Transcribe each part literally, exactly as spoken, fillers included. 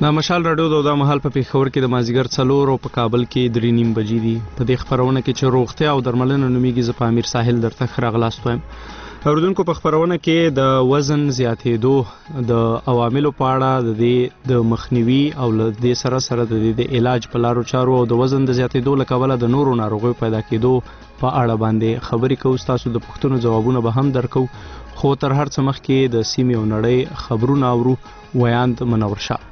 د مشال راډیو د مهال په پیښور کې د مازیګر څلور او په کابل کې درې نیم بجې دي. په دې خبرونه کې چې روغتیا او درملنه نومیږي، زه په امیر ساحل درته ښه راغلاست وایم. اوریدونکو، په خبرونه کې د وزن زیاتېدو د عواملو په اړه، د دې د مخنیوي او له دې سره سره د دې د علاج په لارو چارو او د وزن د زیاتېدو له کبله د نورو ناروغیو پیدا کېدو په اړه باندې خبرې کوو. ستاسو د پوښتنو ځوابونه به هم درکو، خو تر هر څه مخکې د سیمې او نړۍ خبرونه اورو. ویاند منور شاه.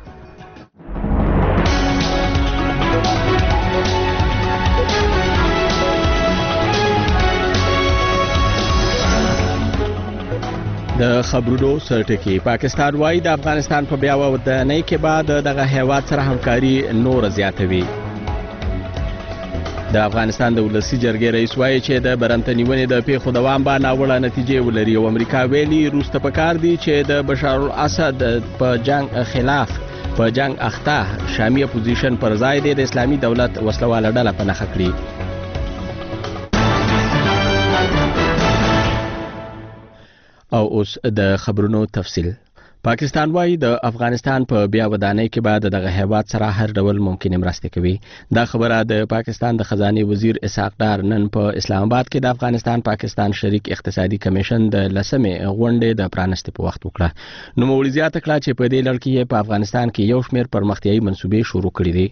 د خبرونو سرټکی. پاکستان وايي د افغانستان په بیا ودانۍ کې بعد دغه هیواد سره همکاري نور زیاتوي. د افغانستان د ولسی جرګې رئیس وايي چې د برمته نیونې د پیښو دوام به ناوړه نتیجې ولري او امریکا ویلي روسته پکار دي چې د بشار الاسد په جنگ خلاف په جنگ اخته شامی اپوزیشن پر ځای د اسلامي دولت وسلواله ډله په نښه کړي. او اوس د خبرونو تفصیل. پاکستان وايي د افغانستان په بیا ودانۍ کې بعد دغه هیواد سره هر ډول ممکنه مرسته کوي. دا خبره د پاکستان د خزانه وزیر اسحاق ډار نن په اسلام آباد کې د افغانستان پاکستان شریک اقتصادي کمیشن د لسمې غونډې د پرانستې په وخت وکړه. نو مولوی زیاته کړه چې په دې لړ کې په افغانستان کې یو شمېر پرمختیايي منصوبې شروع کړې دي.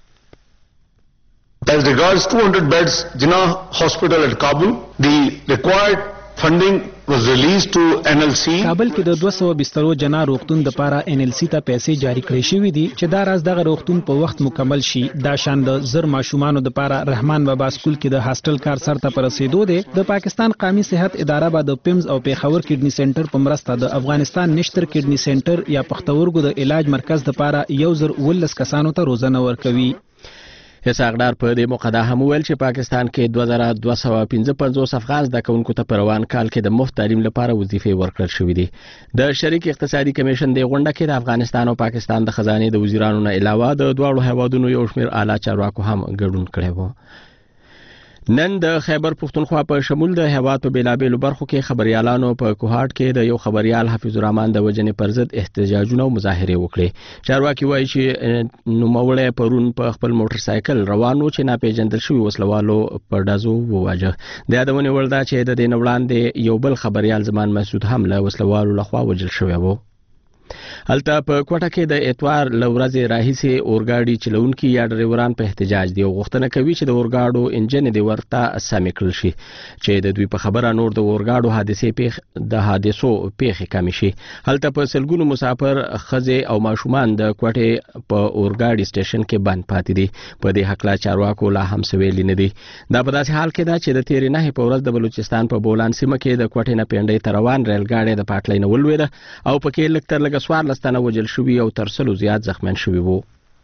As regards two hundred beds Jinnah Hospital at Kabul, the required funding was released to N L C. کابل کې د دوه سوه بسترو جنا روغتون د پاره ان ال سی ته پیسې جاری کړې شوې دي چې دا راز دغه روغتون په وخت مکمل شي. دا شان د زر ماشومانو د پاره رحمان بابا سکول کې د هاستل کار سر ته پرسیدو دي. د پاکستان قومي صحت اداره به د پیمز او پیښور کډنی سنټر په مرسته د افغانستان نشتر کډنی سنټر یا پښتورګو د علاج مرکز د پاره یو زر ولس کسانو ته روزنه ورکوي. اسحاق ډار په دې موقع دا هم ویل چې پاکستان کې دوه زره دوه سوه پنځه پنځوس افغان زده کوونکو ته په روان کال کې د مفت تعلیم لپاره وظیفې ورکړل شوې دي. د شریک اقتصادي کمیشن د غونډه کې د افغانستان او پاکستان د خزانه د وزیرانو نه علاوه د دواړو هیوادونو یو شمېر اعلی چارواکو هم ګډون کړی و. نن د خیبر پښتونخوا په شمول د هیواد په بیلابیلو برخو کې خبريالانو په کوهاټ کې د یو خبريال حفیظ الرحمن د وجنې پر ضد احتجاجونه او مظاهره وکړي. چارواکي وایي چې نوموړی پرون په خپل موټر سایکل روان و چې ناپېژندل شوي وسلوالو په ډزو وواژه. د یادونې وړ ده چې د دې نه وړاندې یو بل خبريال زمان مسعود هم له وسلوالو لخوا وژل شوی و. هلته په کوټه کې د اتوار لورځې راهیسې اورګاډي چلونکي یا ډریوران په احتجاج دی او غوښتنه کوي چې د اورګاډو انجن دی ورته سمې کړل شي چې د دوی په خبره نور د اورګاډو حادثې پیښ د حادثو پیښې کم شي. هلته په سلګونو مسافر ښځې او ماشومان د کوټې په اورګاډي سټیشن کې بند پاتې دي. په دې حق لا چارواکو لا هم څه ویلي نه دي. دا په داسې حال کې ده چې د تیرې نهې په ورځ د بلوچستان په بولان سیمه کې د کوټې نه پنډۍ ته روان ریلګاډی د پټلۍ نه ولوېده او پکې لږ تر لږه څوارلس تنه وژل شوي او تر سلو زیات زخمیان شوي وو.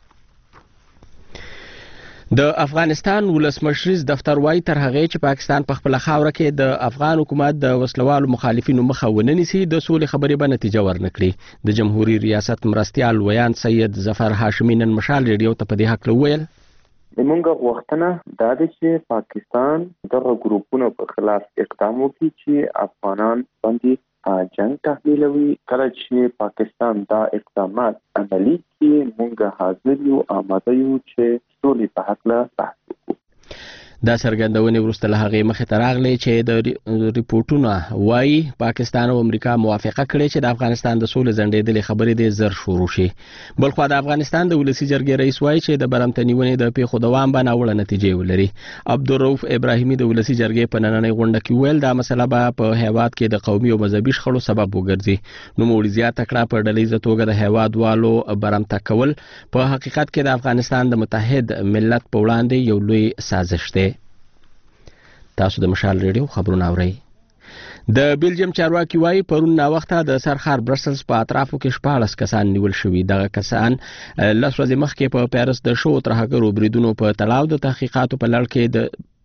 د افغانستان ولسمشریز دفتر وايي تر هغې چې پاکستان په خپله خاوره کې د افغان حکومت د وسلوالو مخالفینو مخه ونه نیسي، د سولې خبرې به نتیجه ورنه کړي. د جمهوري ریاست مرستیال ویان سید ظفر هاشمي نن مشال ریډیو ته په دې هکله وویل زمونږ غوښتنه دا ده چې پاکستان دغه ګروپونو په خلاف اقدام وکړي چې افغانان باندې جنگ تحمیلوي. کله چې پاکستان دا اقدامات عملي کړي موږ حاضر یو آماده یو چې سولې په هکله بحث وکړو. دا څرګندونې وروسته له هغې مخې ته راغلی چې د ریپورټونه وایي پاکستان او امریکا موافقه کړې چې د افغانستان د سولې ځنډېدلې خبرې دې زر شروع شي. بلخوا د افغانستان د ولسي جرګې رئیس وایي چې د برمته نیونې د پیښو دوام به ناوړه نتیجې ولري. عبدالرؤف ابراهیمي د ولسي جرګې په نننۍ غونډه کې ویل دا مسله به په هیواد کې د قومي او مذهبي شخړو سبب وګرځي. نوموړي زیاته کړه په ډلیزه توګه د هیوادوالو برمته کول په حقیقت کې د افغانستان د متحد ملت په وړاندې یو لوی سازش دی. تاسو د مشال ریډیو خبرونه اورئ. د بیلجیم چارواکي وایي پرون ناوخته د سرخار برسلز په اطرافو کې شپاړس کسان نیول شوي. دغه کسان لس ورځې مخکې په پیرس د شو ترهګرو بریدونو په تړاو د تحقیقاتو په لړ کې د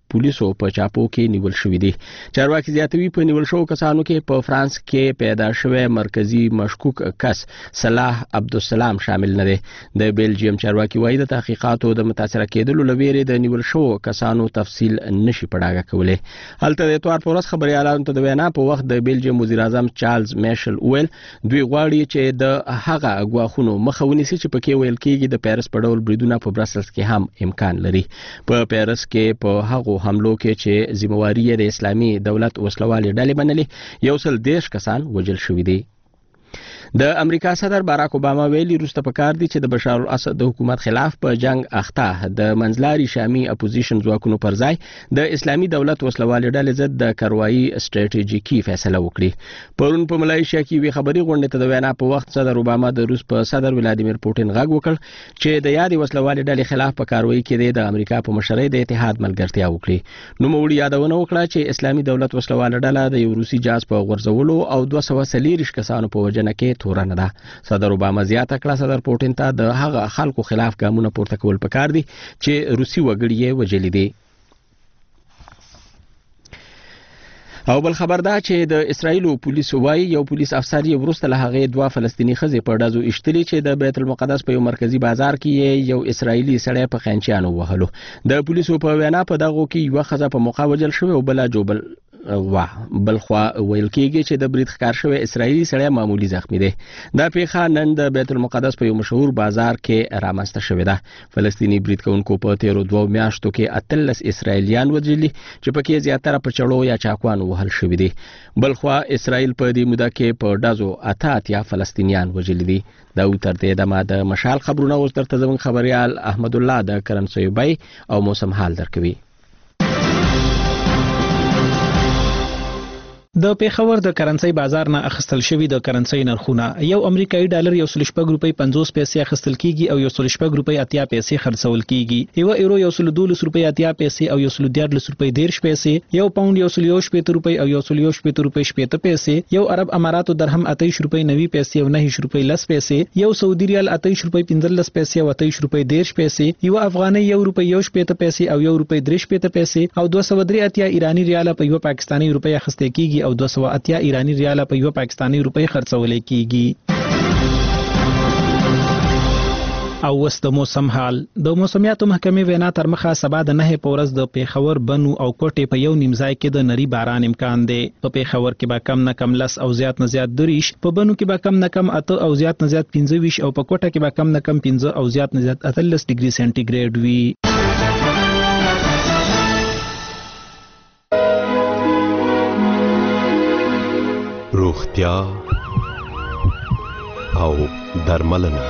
پولیسو په چاپو کې نیول شوی دي. چارواکي زیاتوي په نیول شو کسانو کې په فرانس کې پیدا شوی مرکزی مشکوک کس صلاح عبدالسلام شامل نه دی. د بیلجیم چارواکي وايي د تحقیقاتو د متاثره کېدلو لویری د نیول شو کسانو تفصیل نشي پړاګه کولای. هلته د اتوار پر ورځ خبريالانو ته د وینا په وخت د بیلجیم وزیر اعظم چارلز میشل ویل دوی غواړي چې د هغه غواخونو مخه ونیسي چې پکې ویل کېږي د پیرس په ډول بریدونه په برسلز کې هم امکان لري. په پیرس کې په هغو حملو کې چې ذمہواری یې د اسلامي دولت وسلوالې ډلې منلې یو سل دیرش کسان وژل شوي دي. د امریکا صدر باراک اوباما ویلي وروسته پکار دي چې د بشار الاسد د حکومت خلاف په جنگ اخته د منځلاري شامي اپوزیشن ځواکونو پر ځای د اسلامي دولت وسلوالې ډلې ضد د کاروایی سټریټیژیکي فیصله وکړي. پرون په ملایشیا کې وی خبري غونډه ته د وینا په وخت صدر اوباما د روس په صدر ولادیمیر پوتین غږ وکړ چې د یادې وسلوالې ډلې خلاف په کاروایی کې د امریکا په مشرۍ د اتحاد ملګرتیا وکړي. نو موړي یادونه وکړه چې اسلامي دولت وسلواله ډله د یو روسي جاز په غورځولو او دوه سوه څلوېښت کسانو په وژنه کې تورنه ده. صدر اوباما زیاته کړه صدر پوتین ته د هغه خلکو خلاف ګامونه پورته کول پکار دي چې روسي وګړي یې وژلي دي. او بل خبر ده چې د اسرایلو پولیس وايي یو پولیس افسر یې وروسته له هغې دوه فلسطینی ښځې په ډزو ایشتلي چې د بیت المقدس په یو مرکزی بازار کې یو اسرایلی سړی په خنچیانو وهلو. د پولیسو په وینا په دغو کې یوه ښځه په موقع وژل شوې او بله جوبل وا بلخوا ویل کېږي چې د برید ښکار شوی اسرایلی سړی معمولی زخمی دی. دا پیښه نن د بیت المقدس په یو مشهور بازار کې رامنځته شوې ده. فلسطینی برید کوونکو په تیرو دوو میاشتو کې اتلس اسرایلیان وژلي چې پکې زیاتره په چړو یا چاقوانو وهل شوي دي. بلخوا اسرایل په دې موده کې په ډزو اته اتیا فلسطینیان وژلي دي. دا تر دې دمه د مشال خبرونه اوس درته زموږ خبريال احمد الله د کرنسویبای او موسم حال درکوي. د پیښور د کرنسي بازار نه اخیستل شوی د کرنسي نرخونه یو امریکایي ډالر یو سل شپږ روپۍ پنځوس پیسې اخیستل کیږي او یو سل شپږ روپۍ اتیا پیسې خرڅول کیږي. یو ایرو یو سل دولس روپۍ اتیا پیسې او یو سل دیارلس روپۍ دیرش پیسې، یو پاوند یو سل یو شپېته روپۍ او یو سل یو شپېته روپۍ شپېته پیسې، یو عرب اماراتو درهم اتهیش روپۍ نوي پیسې او نهیش روپۍ لس پیسې، یو سعودي ریال اتهیش روپۍ پنځلس پیسې او اتهیش روپۍ دیرش پیسې، یو افغاني یو روپۍ یو شپېته پیسې او یو روپۍ درې شپېته پیسې او دوه سوه درې اتیا ایرانی ریال په یو پاکستاني روپۍ اخیستل کیږي او دوه سوه اتیا ایرانی ریال په یو پاکستاني روپۍ خرڅول کیږي. او وس د موسم حال د موسمیاتو محکمې وینا تر مخه سبا د نه پورز د پیښور بنو او کوټې په یو نیمځای کې د نری باران امکان دی. په پیښور کې به کم نه کم لس او زیات نه زیات دریش، په بنو کې به کم نه کم اته او زیات نه زیات پنځه ویش او په کوټه کې به کم نه کم پنځه او زیات نه زیات اتلس ډیګري سنټیګریډ وي. روغتیا او درملنه.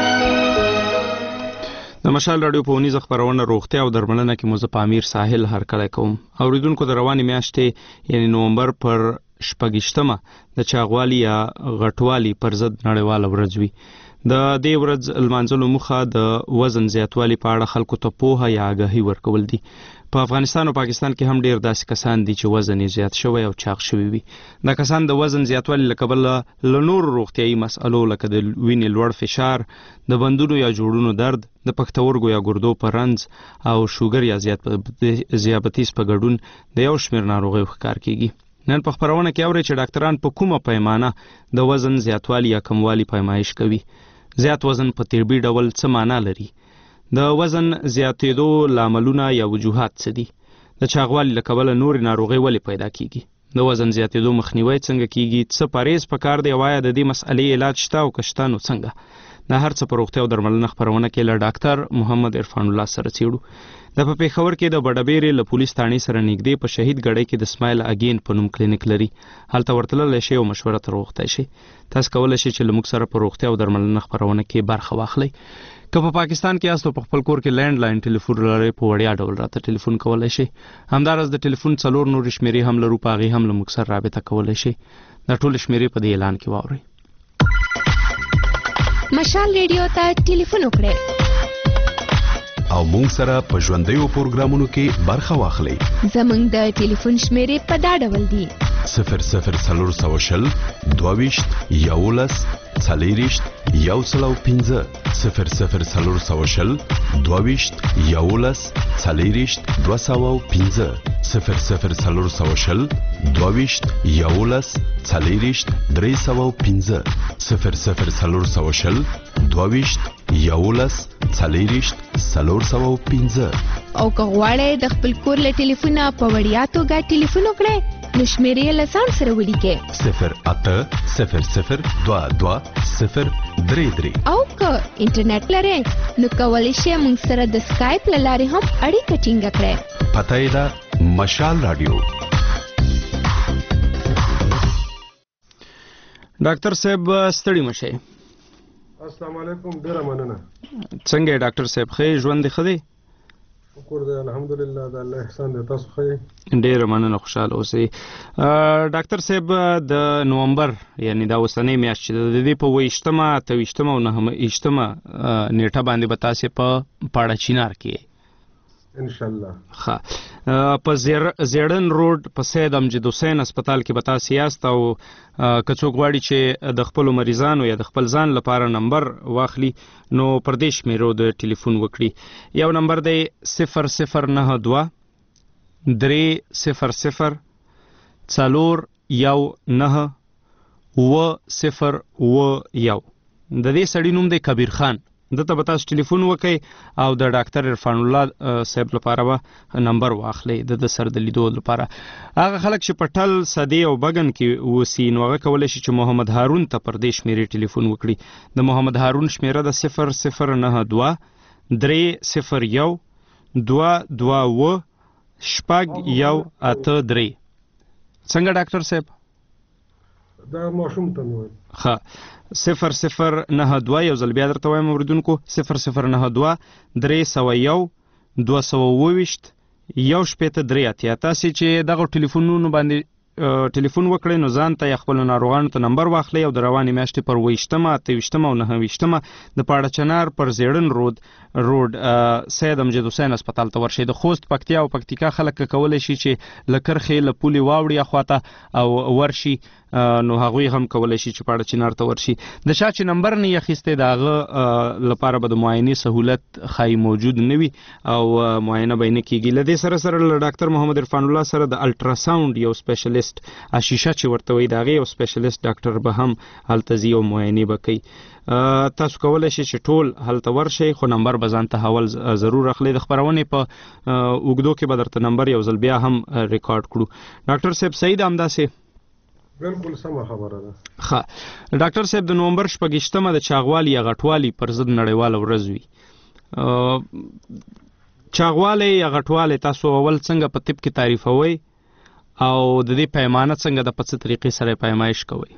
د مشال رادیو په ونیزه خبرونه روغتیا او درملنه کې مو زه پامیر ساحل هرکلی کوم. اوریدونکو د روانې میاشتې یعنی نومبر پر شپږشتمه د چاغوالي یا غټوالي پر ضد نړیواله ورځ وي. د دې ورځ لمانځلو موخه د وزن زیاتوالي په اړه خلکو ته پوهه یا آګاهي ورکول دي. په افغانستان او پاکستان کې هم ډیر داسې کسان دي چې وزن یې زیات شوی او چاق شوی وي. دا کسان د وزن زیاتوالي له کبله له نورو روغتیایي مسئلو لکه د وینې لوړ فشار، د بندونو یا جوړونو درد، د پښتورګو یا ګردو په رنځ او شوګر یا ذیابطیس په ګډون د یو شمېر ناروغیو ښکار کیږي. نن په خبرونه کې اورئ چې ډاکټران په کومه پیمانه د وزن زیاتوالي یا کموالي پیمایش کوي. زیات وزن په تیربي ډول څه معنا لري؟ د وزن زیاتېدو لاملونه یا وجوهات څه دي؟ د چاغوالي له کبله نورې ناروغۍ ولې پیدا کیږي؟ د وزن زیاتېدو مخنیوی څنګه کیږي؟ څه پرهیز پکار دی او آیا د دې مسئلې علاج شته او که شته نو څنګه؟ دا هر څه په روغتیا او درملنه خپرونه کې له ډاکټر محمد عرفان الله سره څېړو. د په پیښور کې د بډبېرې له پولیس تاڼۍ سره نږدې په شهید ګړۍ کې د اسماعیل اګین په نوم کلینیک لري. هلته ورتللی شئ او مشوره تر وغوښتی شئ. تاسو کولی شئ چې له موږ سره په روغتیا او درملنه خپرونه کې برخه واخلئ. که په پاکستان کې یاست او په خپل کور کې لینډ لاین ټلیفون لرئ په وړیا ډول راته ټلیفون کولی شئ. همداراز د ټلیفون څلور نورې شمېرې هم لرو، په هغې هم له موږ سره رابطه کولی شئ. دا ټولې شمېرې په دې اعلان کې واورئ. مشال ریډیو ته ټلیفون وکړئ او موږ سره په ژوندیو پروګرامونو کې برخه واخلئ. زموږ د ټلیفون شمېرې په دا ډول دي: صفر صفر څلور سوه شل دوه ویشت یولس څلېرویشت یو سل او پنځه صفر صفر څلور سوه شل دوهویشت یولس څلېرویشت دوه سوه او پنځه صفر صفر څلور سوه شل دوهویشت یولس څلېرویشت درې سوه او پنځه صفر صفر څلور سوه شل دوهویشت یولس څلېرویشت څلور سوه او پنځه. او که غواړئ د خپل کور له ټلیفونه په وړیا توګه ټلیفون وکړئ نو شمیرې له ځان سره ولیکئ صفر اته صفر صفر دوه دوه صفر درې درې. او که انټرنیټ لرئ نو کولی شئ موږ سره د سکایپ له لارې هم اړیکه ټینګه کړئ. پته یې ده مشال رادیو. ډاکټر صاحب ستړي مشئ. السلام علیکم. ډیره مننه. څنګه یې ډاکټر صاحب؟ ښه ژوند دې ښه دی؟ شکر دی الحمدلله د الله احسان دی. تاسو ښه یې؟ ډیره مننه خوشحاله اوسئ. ډاکټر صاحب د نومبر یعنی دا اوسنۍ میاشت چې د دې په اوویشتمه اته ویشتمه او نهه ویشتمه نیټه باندې به تاسې په پاړه چینار کې انشاءالله. ښه په زیړن روډ په سید امجد حسین هسپتال کې به تاسې یاست او که څوک غواړي چې د خپلو مریضانو یا د خپل ځان لپاره نمبر واخلي نو پر دې شمیرو د ټلیفون وکړي. یو نمبر دی صفر صفر نهه دوه درې صفر صفر څلور یو نهه اوه صفر اوه یو. د دې سړي نوم دی کبیر خان. دته به تاسو ټلیفون وکئ او د ډاکټر عرفان الله صاحب لپاره به نمبر واخلئ د د سر د لیدو لپاره. هغه خلک چې په ټل صدې او بګن کې اوسي نو هغه کولی شي چې محمد هارون ته پر دې شمیرې ټلیفون وکړي. د محمد هارون شمیره د صفر صفر نهه دوه درې صفر یو دوه دوه اوه شپږ یو اته درې. څنګه ډاکټر صاحب؟ دا ماشوم ته مې ویل. ښه صفر صفر نهه دوه یو ځل بیا درته وایم اوریدونکو صفر صفر نهه دوه درې سوه یو دوه سوه اوه ویشت یو شپېته درې اتیا. تاسې چې دغه ټلیفونونو باندې ټلیفون وکړئ نو ځان ته یا خپلو ناروغانو ته نمبر واخلئ او د روانې میاشتې پر اوویشتمه اته ویشتمه او نهه ویشتمه د پاړه چنار پر زیړن رود روډ سید امجد حسین هسپتال ته ورشئ. د خوست پکتیا او پکتیکا خلک کولی شي چې له کرښې له پولې واوړي اخواته او ورشي نو هغوی هم کولی شي چې پاړه چنار ته ورشي. د چا چې نمبر نه یې اخیستی د هغه لپاره به د معاینې سهولت ښایي موجود نه وي او معاینه به یې نه کېږي. له دې سره سره له ډاکټر محمد عرفان الله سره د الټراساونډ یو سپیشلیست اشیشه چې ورته وایي د هغې یو سپیشلیست ډاکټر به هم هلته ځي او معاینې به کوي. تاسو کولی شئ چې ټول هلته ورشئ خو نمبر به ځان ته اول ضرور اخلئ. د خپرونې په اوږدو کې به درته نمبر یو ځل بیا هم ریکارډ کړو. ډاکټر صاحب صحیح ده همداسې؟ بالکل سمه خبره ده. ښه ډاکټر صاحب د نومبر شپږیشتمه د چاغوالي یا غټوالي پر ضد نړیواله ورځ وي. چاغوالی یا غټوالی تاسو اول څنګه په طب کې تعریفوئ او د دې پیمانه څنګه د په څه طریقې سره پیمایش کوئ؟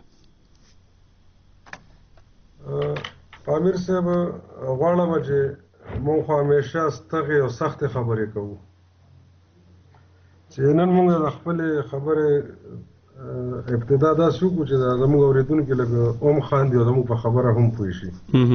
امیر صاحب غواړم چې موږ خو همیشه ستغې او سختې خبرې کوو چې نن موږ د خپلې خبرې ابتدا داسې وکړو چې زموږ اورېدونکي لږ هم خاندي او زموږ په خبره هم پوه شي.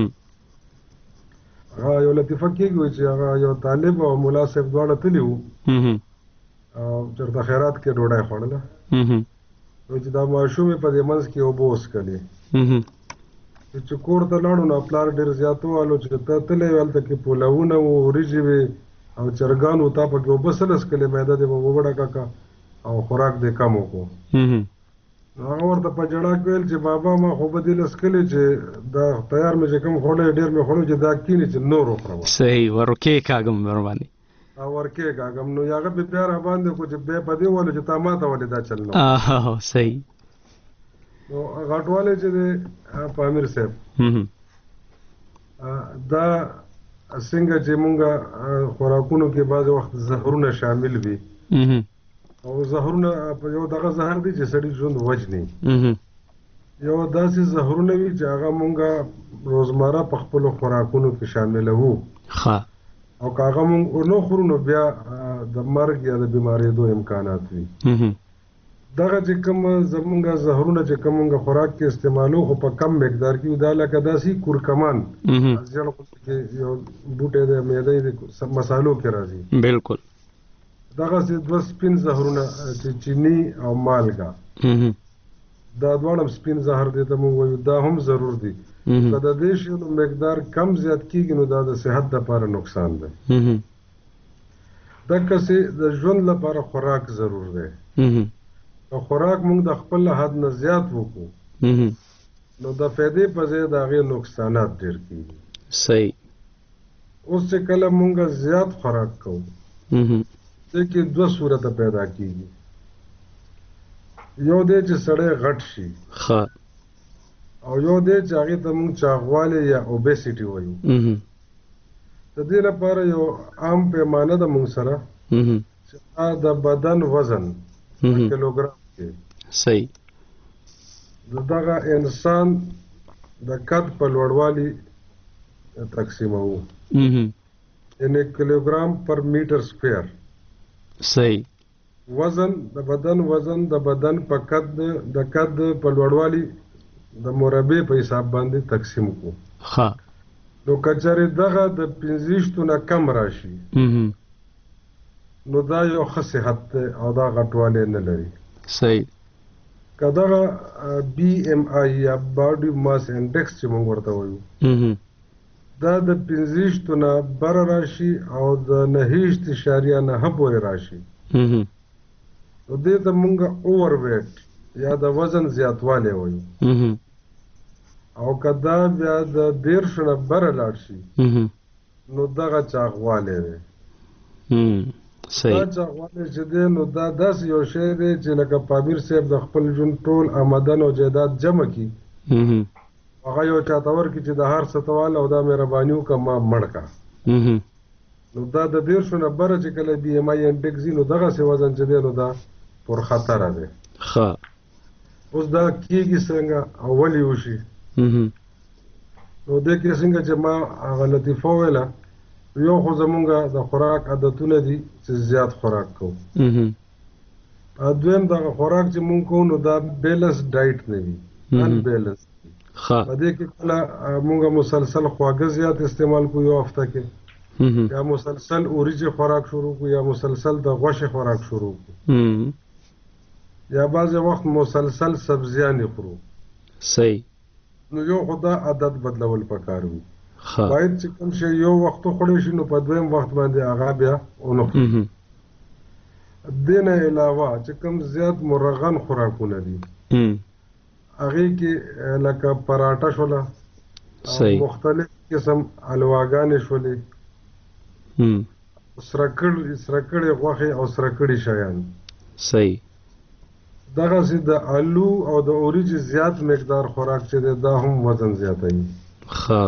هغه یو لطیفه کېږي چې هغه یو طالب او ملا صاحب دواړه تللي وو او چېرته خیرات کې ډوډۍ خوړله نو چې دا ماشوم یې په دې منځ کې اوبه وڅښلې چې کور ته لاړو نو پلار ډېر زیات ووالو چې ته تللی وې هلته کې پولونه وو وریجې وې او چرګان وو تا پکې اوبه څه لسکلې معده دې به اوبه ډکه کړه او خوراک دې کم وکړو. نو هغه ورته په ژړا کې ویل چې بابا ما خو به دې لسکلې چې دا تیار مې چې کوم خوړی ډېر مې خوړو چې دا کینې چې نور وخورم. صحیح ورکې کاږم ورباندې او ورکې کاږم نو هغه بې بیا را باندې کړو چې بیا په دې وویلو چې تا ما ته ولې دا چل نه. صحیح. نو غټوالی چې دی په امیر صاحب دا څنګه چې مونږ خوراکونو کې بعض وخت زهرونه شامل وي او زهرونه یو دغه زهر دی چې سړي ژوند وژني. یو داسې زهرونه وي چې هغه مونږ روزمره په خپلو خوراکونو کې شاملوو او که هغه مونږ ونه خورو نو بیا د مرګ یا د بیمارېدو امکانات وي. دغه چې کوم زمونږ زهرونه چې کوم مونږ خوراک کې استعمالو خو په کم مقدار کې دا لکه داسې کورکمان ازجړ کې یو بوټی د معدې د مسالو کې راځي. بالکل دغه چې دوه سپین زهرونه چې چینی او مالګه دا دواړه سپین زهر دی ته موږ وایو دا هم ضرور دي که د دې شیانو مقدار کم زیات کیږي نو دا د صحت لپاره نقصان دی دقسې د ژوند لپاره خوراک ضرور دی که خوراک موږ د خپل حد نه زیات وکړو نو د فایدې په ځای د هغې نقصانات ډېر کیږي صحیح اوس چې کله موږ زیات خوراک کوو دې کې دوه صورته پیدا کیږي یو دی چې سړی غټ شي ښه او یو دی چې هغې ته موږ چاغوالی یا اوبیسټي وایو د دې لپاره یو عام پیمانه ده موږ سره چې دا د بدن وزن په کیلوګرام کې صحیح د دغه انسان د قد په لوړوالي تقسیموو یعنې کیلوګرام پر میټر سکویر صحیح وزن د بدن وزن د بدن په قد د قد په لوړوالي د مربع په حساب باندې تقسیم کو ها نو کچره دغه د پنځه نه کم راشي نو دا یو ښه صحت او دا غټوالی نه لري صحیح که دغه بی ایم آی یا باډي ماس انډیکس چې موږ ورته وایو دا د پنځه نه بره راشي او د نهه اشاریه نهه پورې راشي نو دې ته موږ اوور ویټ یا د وزن زیاتوالی وایو او که دا بیا د دېرش نه بره لاړ شي نو دغه چاغوالی دی دا چاغوالی چې دی نو دا داسې یو شی دی چې لکه پامیر صاحب د خپل ژوند ټول آمدن او جایداد جمع کړي هغه یو چاته ورکړي چې د هر څه ته واله او دا مهرباني وکړه ما مړ کړه نو دا د دېرشو نه بره چې کله بي ایم آی انډیکس ځي نو دغسې وزن چې دی نو دا پرخطره دی ښه اوس دا کېږي څنګه او ولې وشي نو دې کې څنګه چې ما هغه لطیفه وویله یو خو زمونږ د خوراک عادتونه دي چې زیات خوراک کوو دویم دغه خوراک چې مونږ کوو نو دا بیلنس ډایټ نه وي انبیلنس په دې کې کله مونږ مسلسل خواږه زیات استعمال کوو یو هفته کې یا مسلسل اوریجې خوراک شروع کوو یا مسلسل د غوښې خوراک شروع کوو یا بعضې وخت مسلسل سبزیانې خورو صحیح نو یو خو دا عادت بدلول پکار وي باید چې کوم شی یو وخت وخوړی شي نو په دویم وخت باندې هغه بیا ونه خورو دې نه علاوه چې کوم زیات مرغن خوراکونه دي هغې کې لکه پراټه شوله مختلف قسم حلواګانې شولې سره کړې غوښې او سره کړي شیان صحیح دغسې د الو او د اوریجې زیات مقدار خوراک چې دی دا هم وزن زیاتوي ښه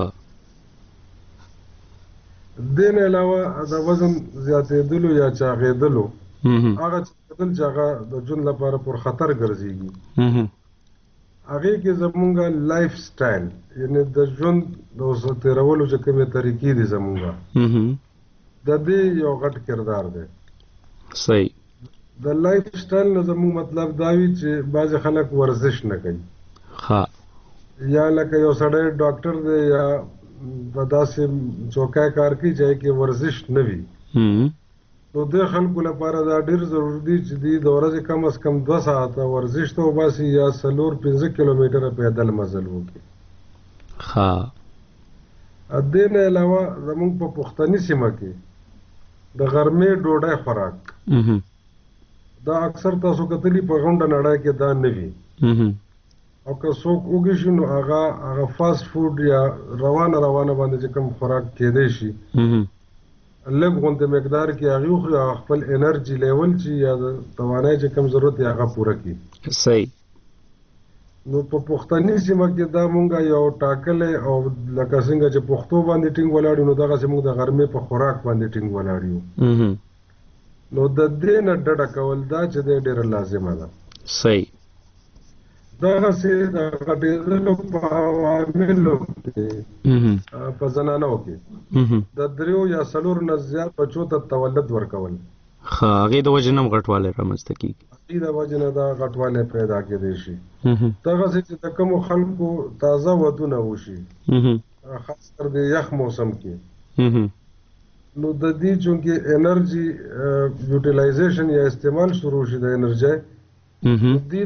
دې نه علاوه د وزن زیاتېدلو یا چاغېدلو هغه چاغېدل چې هغه د ژوند لپاره پرخطر ګرځېږي هغې کې زمونږ لایف سټایل یعنې د ژوند د تېرولو چې کومې طریقې دي زمونږ د دې یو غټ کردار دی صحیح د لایف سټایل نه زموږ مطلب دا وي چې بعضې خلک ورزش نه کوي ښه یا لکه یو سړی ډاکټر دی یا په داسې چوکۍ کار کوي چې هغې کې ورزش نه وي نو دې خلکو لپاره دا ډېر ضروري دی چې دوی د ورځې کم از کم دوه ساعته ورزش ته وباسي یا څلور پنځه کیلومیټره پیدل مزل وکړي ښه دې نه علاوه زموږ په پښتني سیمه کې د غرمې ډوډۍ خوراک دا اکثر تاسو کتلی په غونډه نړۍ کې دا نه وي او که څوک وږي شي نو هغه هغه فاسټ فوډ یا روانه روانه باندې چې کوم خوراک کېدی شي لږ غوندې مقدار کې هغې وخوري هغه خپل انرجي لیول چې یا د توانایي چې کوم ضرورت یې هغه پوره کړي صحیح نو په پښتني سیمه کې دا مونږ یو ټاکلی او لکه څنګه چې پښتو باندې ټینګ ولاړ یو نو دغسې مونږ د غرمې په خوراک باندې ټینګ ولاړ یو نو د دې نه ډډه کول دا چې دی ډېره لازمه ده صحیح دغسې د غټېدلو په عواملو کې په زنانو کې د دریو یا څلورو نه زیات بچو ته تولد ورکول ښه هغې د وجې نه هم غټوالی رامنځته کېږي هغې د وجې نه دا غټوالی پیدا کېدی شي دغسې چې د کومو خلکو تازه ودونه وشي خاص کر د یخ موسم کې نو د دې چونکې انرژي یوټیلایزیشن یا استعمال شروع شي د انرژۍ دې ته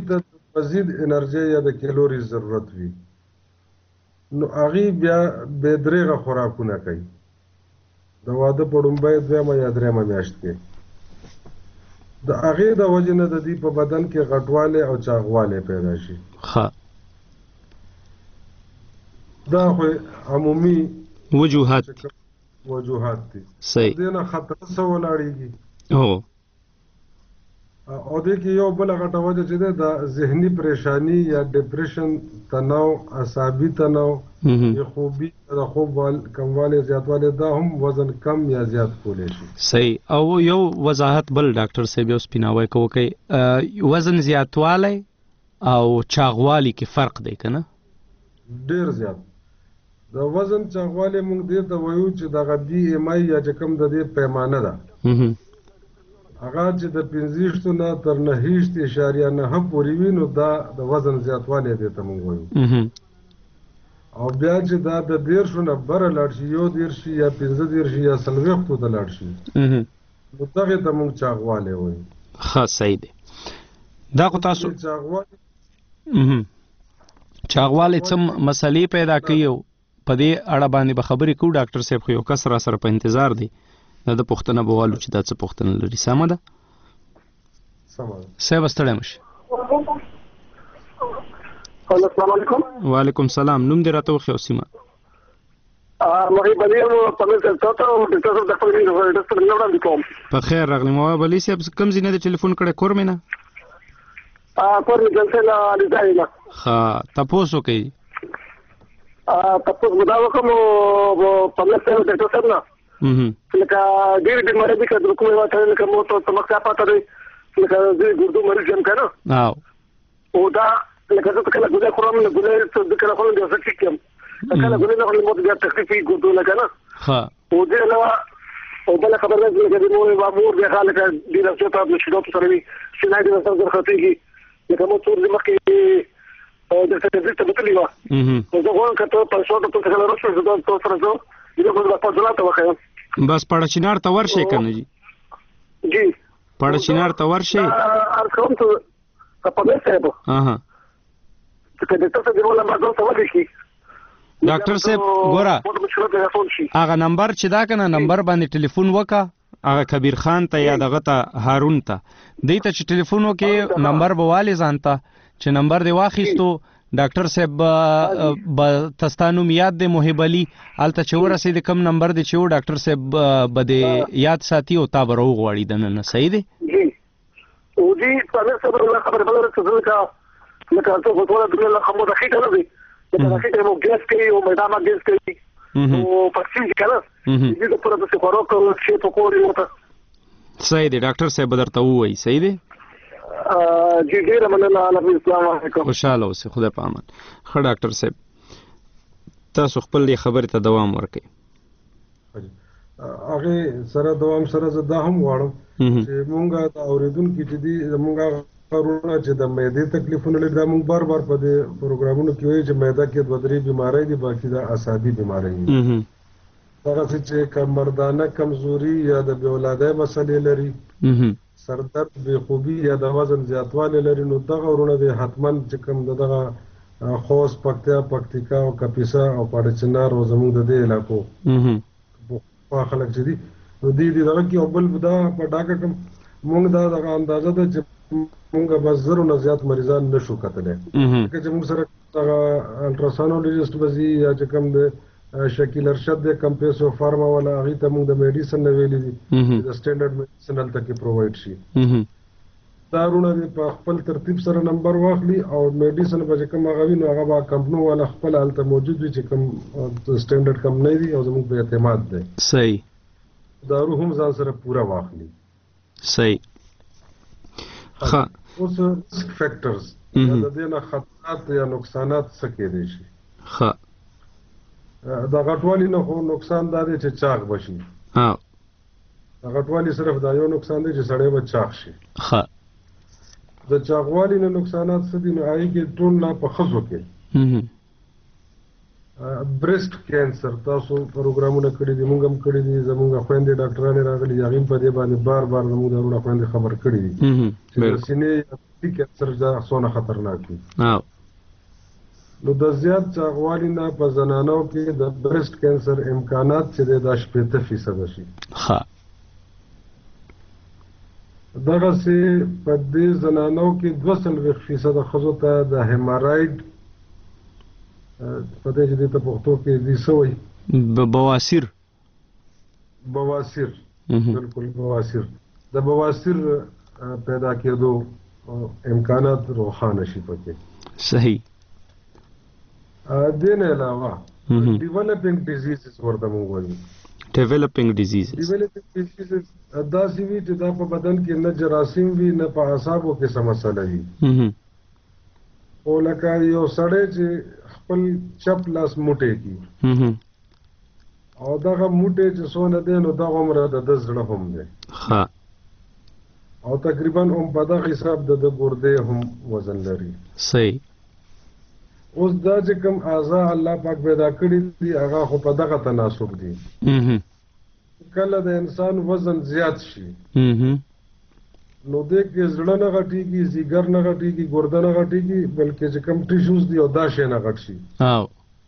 مزید انرژي یا د کیلوري ضرورت وي نو هغه بیا به درېغه خوراکونه کوي د واده په لومړۍ دویمه یا درېیمه میاشت کې د هغې د وجې نه د دې په بدن کې غټوالی او چاغوالی پیدا شي ښه دا خو عمومي وجوهات وجوهات دي صحیح دې نه خطر څه ولاړېږي هو او دې کې یو بله غټه وجه چې ده د ذهني پریشاني یا ډپریشن تناو اعصابي تناو یا خوبي د خوب کموالی زیاتوالی دا هم وزن کم یا زیات کولی شي صحیح او یو وضاحت بل ډاکټر صاحب یو سپیناوی کو کوي وزن زیاتوالی او چاغوالی کې فرق دی که نه ډېر زیات د وزن چاغوالی موږ دې ته وایو چې دغه بي ایم آی یا چې کوم د دې پیمانه ده هغه چې د پنځویشتو نه تر نهه اعشاریه نهه پورې وي نو دا د وزن زیاتوالی دې ته موږ وایو او بیا چې دا د دېرشو نه بره لاړ شي یو دېرش شي یا پنځه دېرش شي یا څلوېښتو ته لاړ شي نو دغې ته موږ چاغوالی وایو ښه صحیح دی دا خو تاسو چاغوالی چاغوالی څه مسلې پیدا کوي او په دې اړه باندې به خبرې کوو ډاکټر صاحب خو یو کس را سره په انتظار دی دا د پوښتنه به والو چې دا څه پوښتنه لري سمه ده صاحب ستړی مه شي السلام علیکم وعلیکم سلام نوم دې راته وښیه او سیمه محیب علي یم پنځه سل ته او ډاکټر صاحب د خپل ډاکټر نه وړاندې کوم په خیر راغلی محیب علي صاحب کوم ځای نه د ټلیفون کړی کور مې نه کور مې جلسه نه لیدای نه ښه تپوس وکړئ تپوس به دا وکړم پنځه سل ډاکټر صاحب نه لکه ډېرې بیمارۍ دي که د کومې واټه لکه مو ته تمکسا پاته دی لکه زه ګردو مریض یم که نه او دا لکه زه ته کله ګولۍ خورم نو ګولۍ د کله خورم بیا زه ټیک یم کله ګولۍ نه خورم مو ته بیا تکلیف وي ګردو نه که نه او دې علاوه او بله خبره ده چې لکه د مور مور بیا ښه لکه ډېر افسوس د شیدو په سره وي سینه دې ورسره زر خرڅېږي لکه مو څو ورځې مخکې درته تدریس ته بوتلې وه نو زه غواړم که ته پیسو ته څه کله راشې زه تا سره زه دې خو به فضلات ته وښیم بس پړچینار ته ورشئ که نه جي جی پړچینار ته ورشئ عرض کوم ته پامیر صاحب چې که ډاکټر صاحب زما نمبر ځان ته ولیکي ډاکټر صاحب ګوره هغه نمبر چې دا که نه نمبر باندې ټلیفون وکړه هغه کبیر خان ته یا دغه ته هارون ته دی ته چې ټلیفون وکړې نمبر به والې ځان ته چې نمبر دې واخیستو ډاکټر صاحب به تستا نوم یاد دی محب علي هلته چې ورسېد کوم نمبر دی چې و ډاکټر صاحب به دې یاد ساتي او تا به راوغواړي دننه صحیح دی جی او جی پامیر صاحب خبره بله ده چې زه لکه لکه څه خو ټوله دنیا له خمو دخیټه نه دی لکه دخیټه مو ګیس کوي او میدامه ګیس کوي او پکسین چې که نه دې دپاره داسې خوراک شی پکوړې ورته صحیح دی ډاکټر صاحب به درته ووایي صحیح دی جی ډېره مننه السلام علیکم خوشحاله اوسئ خدای په امان ښه ډاکټر صاحب تاسو خپل دې خبرې ته دوام ورکړئ هغې سره دوام سره زه دا هم غواړم چې مونږ د اورېدونکي چې دي زمونږ هغه کارونه چې د معدې تکلیفونه لري دا مونږ بار بار په دې پروګرامونو کې وایو چې معده کې دوه درې بیمارۍ دي باقي دا اعصابي بیمارۍ دي دغسې چې کمردانه کمزوري یا د بې اولادۍ مسلې لري سردرد بې خوبي یا د وزن زیاتوالی لري نو دغه ورونه دی حتما چې کوم د دغه خوست پکتیا پکتیکا او کاپیسا او پاړچنار او زموږ د دې علاقو پخوا خلک چې دي نو دې دې دغه کې او بل دا په ډاکه کوم مونږ دا دغه اندازه ده چې مونږ به زرو نه زیات مریضان نشو کتلی ځکه چې مونږ سره دغه الټراساونالوجسټ به ځي یا چې کوم د شکیل ارشد د کمپیسو فارما والا هغې ته مونږ د میډیسن نه ویلي دي چې د سټینډرډ میډیسن هلته کې پرووایډ شي دا ورونه دې په خپل ترتیب سره نمبر واخلي او میډیسن به چې کوم هغه وي نو هغه به کمپنو والا خپل هلته موجود وي چې کوم سټینډرډ کمپنۍ دي او زموږ په اعتماد دی صحیح دارو هم ځان سره پوره واخلي صحیح ښه اوس رسک فیکټرز د دې نه خطرات یا نقصانات څه کېدی شي ښه د غټوالي نه خو نقصان دا دی چې چاغ بشي د غټوالي صرف دا یو نقصان دی چې سړی به چاغ شي ښه د چاغوالي نه نقصانات څه دي نو هغې کې ټول نه په ښځو کې بريست کینسر تاسو پروګرامونه کړی دي موږ هم کړی دي زموږ خويندې ډاکټرانو راغلي هغه په دې باندې بار بار موږ درونه خويندې خبر کړی دي چې سینې کینسر دا څونه خطرناک دي نو د زیات چاغوالي نه په زنانو کې د بريست کینسر امکانات چې د شپږ فیصد شي ها دغه سي په دې زنانو کې دوه سلوي فیصد خزو ته د هیمارایډ په دې چې د پښتو کې دي سوې بواسیر بواسیر بالکل بواسیر د بواسیر پیدا کېدو امکانات روښانه شي پکې صحیح دین علاوه ډیولپینګ ډیزیزز ورته موږ وایو ډیولپینګ ډیزیزز ډیولپینګ ډیزیزز دا سی وی چې دا په بدن کې نه جراثیم وي نه په اعصابو کې څه مسله وي او لکه یو سړی چې خپل چپ لاس موټی کی او دغه موټی چې څونه دی نو دغه عمره د ده زړه هم دی ښه او تقریبا هم په دغه حساب د ده ګردې هم وزن لري صحیح اوس دا چې کوم اعضاء الله پاک پیدا کړي دي هغه خو په دغه تناسب دي کله د انسان وزن زیات شي نو دې کې زړه نه غټيږي زیګر نه غټيږي ګرده نه غټيږي بلکې چې کوم ټیشوز دي او دا شی نه غټ شي او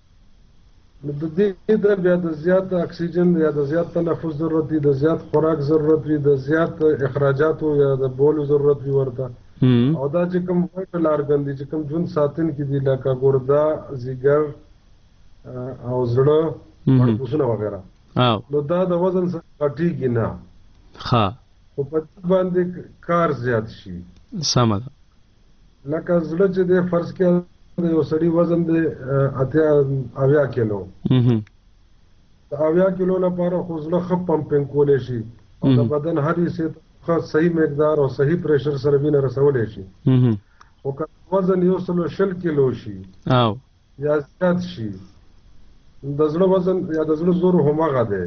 نو د دې د بیا د زیات اکسیجن یا د زیات تنفس ضرورت دی د زیات خوراک ضرورت دی د زیات اخراجاتو یا د بولو ضرورت دی ورته او دا چې کوم وایټل ارګن دي چې کوم جون ساتن کې دي لکه ګرده زیګر او زړه پړپوسونه وغیرہ او نو دا د وزن سره غټيږي نه ښه خو په دې باندې کار زیات شي سمه ده لکه زړه چې د فرض کې د یو سړي وزن د اتیا اویا کیلو د اویا کیلو لپاره خو زړه ښه پمپینګ کولی شي او د بدن هر حصې ته صحیح مقدار او صحیح پریشر سره وینه رسولی شي خو که وزن یو سلو شل کیلو شي او یا زیات شي د زړه وزن یا د زړه زور هماغه دی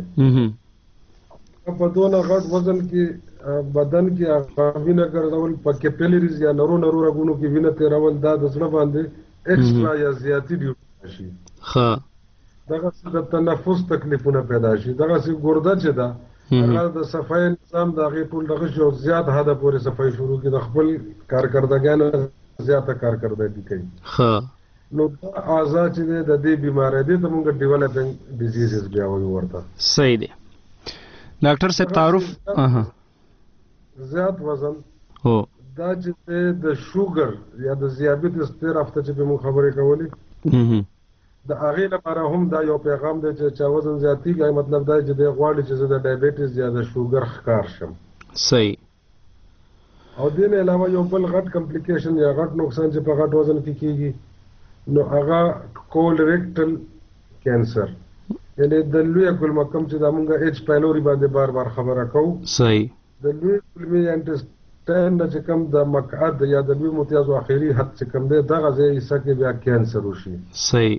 په دونه غټ وزن کې بدن کې وینه ګرځول په کیپیلریز یا نرو نرو رګونو کې وینه تیرول دا د زړه باندې ایکسترا یا زیاتی ډیوټي شي ښه دغه د تنفس تکلیفونه پیدا شي دغه سي ګرده چې دا هغه د صفای نظام د هغې ټول دغه شي او زیات حده پورې صفای شروع کړي د خپل کارکردګانو زیاته کارکردګي کوي ښه نو دا اعضاء چې د دې بیماری دي ته موږ ډیولپینګ ډیزیزز بیا وایو ورته صحیح دی ډاکټر صاحب تعارف اها زیات وزن هو دا چې د شوګر یا د ذیابیطس تیر هفته چې به مو خبرې کولې د هغې لپاره هم دا یو پیغام دی چې چا وزن زیاتېږي مطلب دا چې دی غواړي چې زه د ډایبیټس یا د شوګر ښکار شم صحیح او دې نه علاوه یو بل غټ کمپلیکیشن یا غټ نقصان چې په غټ وزن کې کېږي نو هغه کولریکټل کینسر یعنی د لوی کولمکم چې دا مونږه ایچ پایلوري باندې بار بار خبره کوو صحیح د لوی کولمي انټسټاین چې کوم د مقعد یا د لوی متیازو اخیری حد چې کوم دی دغه ځای حصہ کې بیا کینسر وشي صحیح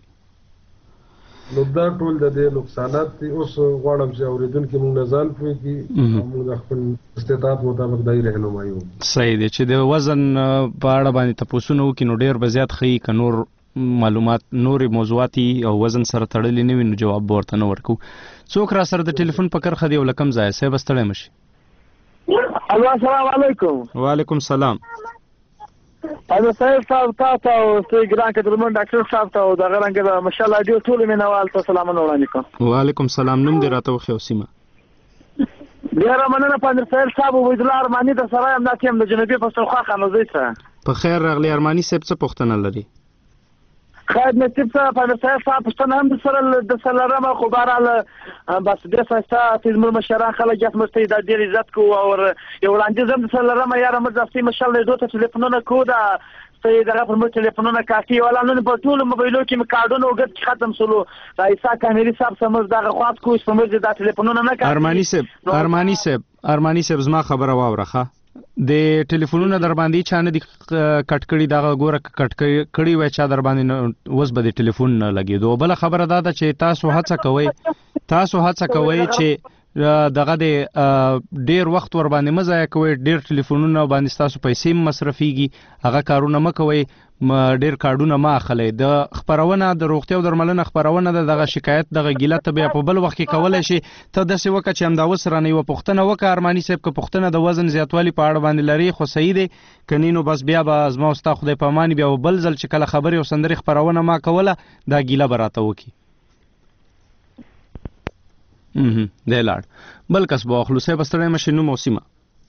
نو دا ټول د دې نقصانات دي اوس غواړم چې اوریدونکو موږ نه ځان پوي کی موږ خپل استعداد مطابق دای رهنمایي وکړو صحیح دی چې د وزن په اړه باندې تاسو نو کې نو ډیر بزیات خي ک نور معلومات نور موضوعاتي او وزن سره تړلې نه ویني جواب ورته نه ورکو څوک را سره د ټلیفون په کرخه دی ولکم ځای سه بستړې مشي السلام علیکم وعلیکم السلام انا صاحب صاحب تاسو او ګران کډرمن ډاکټر صاحب ته دا غرانګه ماشاءالله ډیر ټول مینوال ته سلام وړاندې کوم وعلیکم السلام نوم دې راته وخیو سیمه ډیر مننه پاندر صاحب صاحب ویدل ارمانی د سره هم ناتیم د جنوبي پښتونخوا خانوزي سره په خیر راغلی ارمانی صاحب څه پوښتنه لري خیر نصیب صاحب پاندر صاحب صاحب پښتنه هم د سره د سره ما خو بهرحال بس د ساستا تیزمر مشران خلک یې مسته د ډیر عزت کو او یو وړاندې زم د سره ما یاره مزاستي مشال دوه ټلیفونونه کو دا سي دغه پر مو ټلیفونونه کافي ولا نن په ټول موبایلو کې کارډونه وګت ختم سولو رئیسا کامری صاحب سمز دغه خاص کو سمز د ټلیفونونه نه کافي ارمانی صاحب ارمانی صاحب ارمانی صاحب زما خبره واورخه د ټلیفونونه در باندې چانه د کټ کړي دغه ګوره کټ کړي وای چا در باندې وس به د ټلیفون نه لګي دوه بل خبره دا ده چې تاسو هڅه کوئ تاسو هڅه کوئ چې دغه د ډیر وخت ور باندې مزه کوي، ډیر ټلیفونونه باندې تاسو پیسې مصرفيږي، هغه کارونه مکوي، ډیر کارډونه ما اخلي. د خبرونه د روغتیا او درملنه خبرونه دغه شکایت دغه ګیله ته بیا په بل وخت کې کولای شي. ته د څه وکړه چې هم دا وسره نه یو پښتنه وکړه ارماني صاحب، که پښتنه د وزن زیاتوالی په اړه باندې لري خو صحیح دی، کني نو بس بیا به ازما واست خدای په امان بیا بل ځل چې کله خبري او سندري خبرونه ما کوله دا ګیله براته وکي. مهم دی لاړ بل کس به اخلو صاحب ستړی مشینو موسیمه.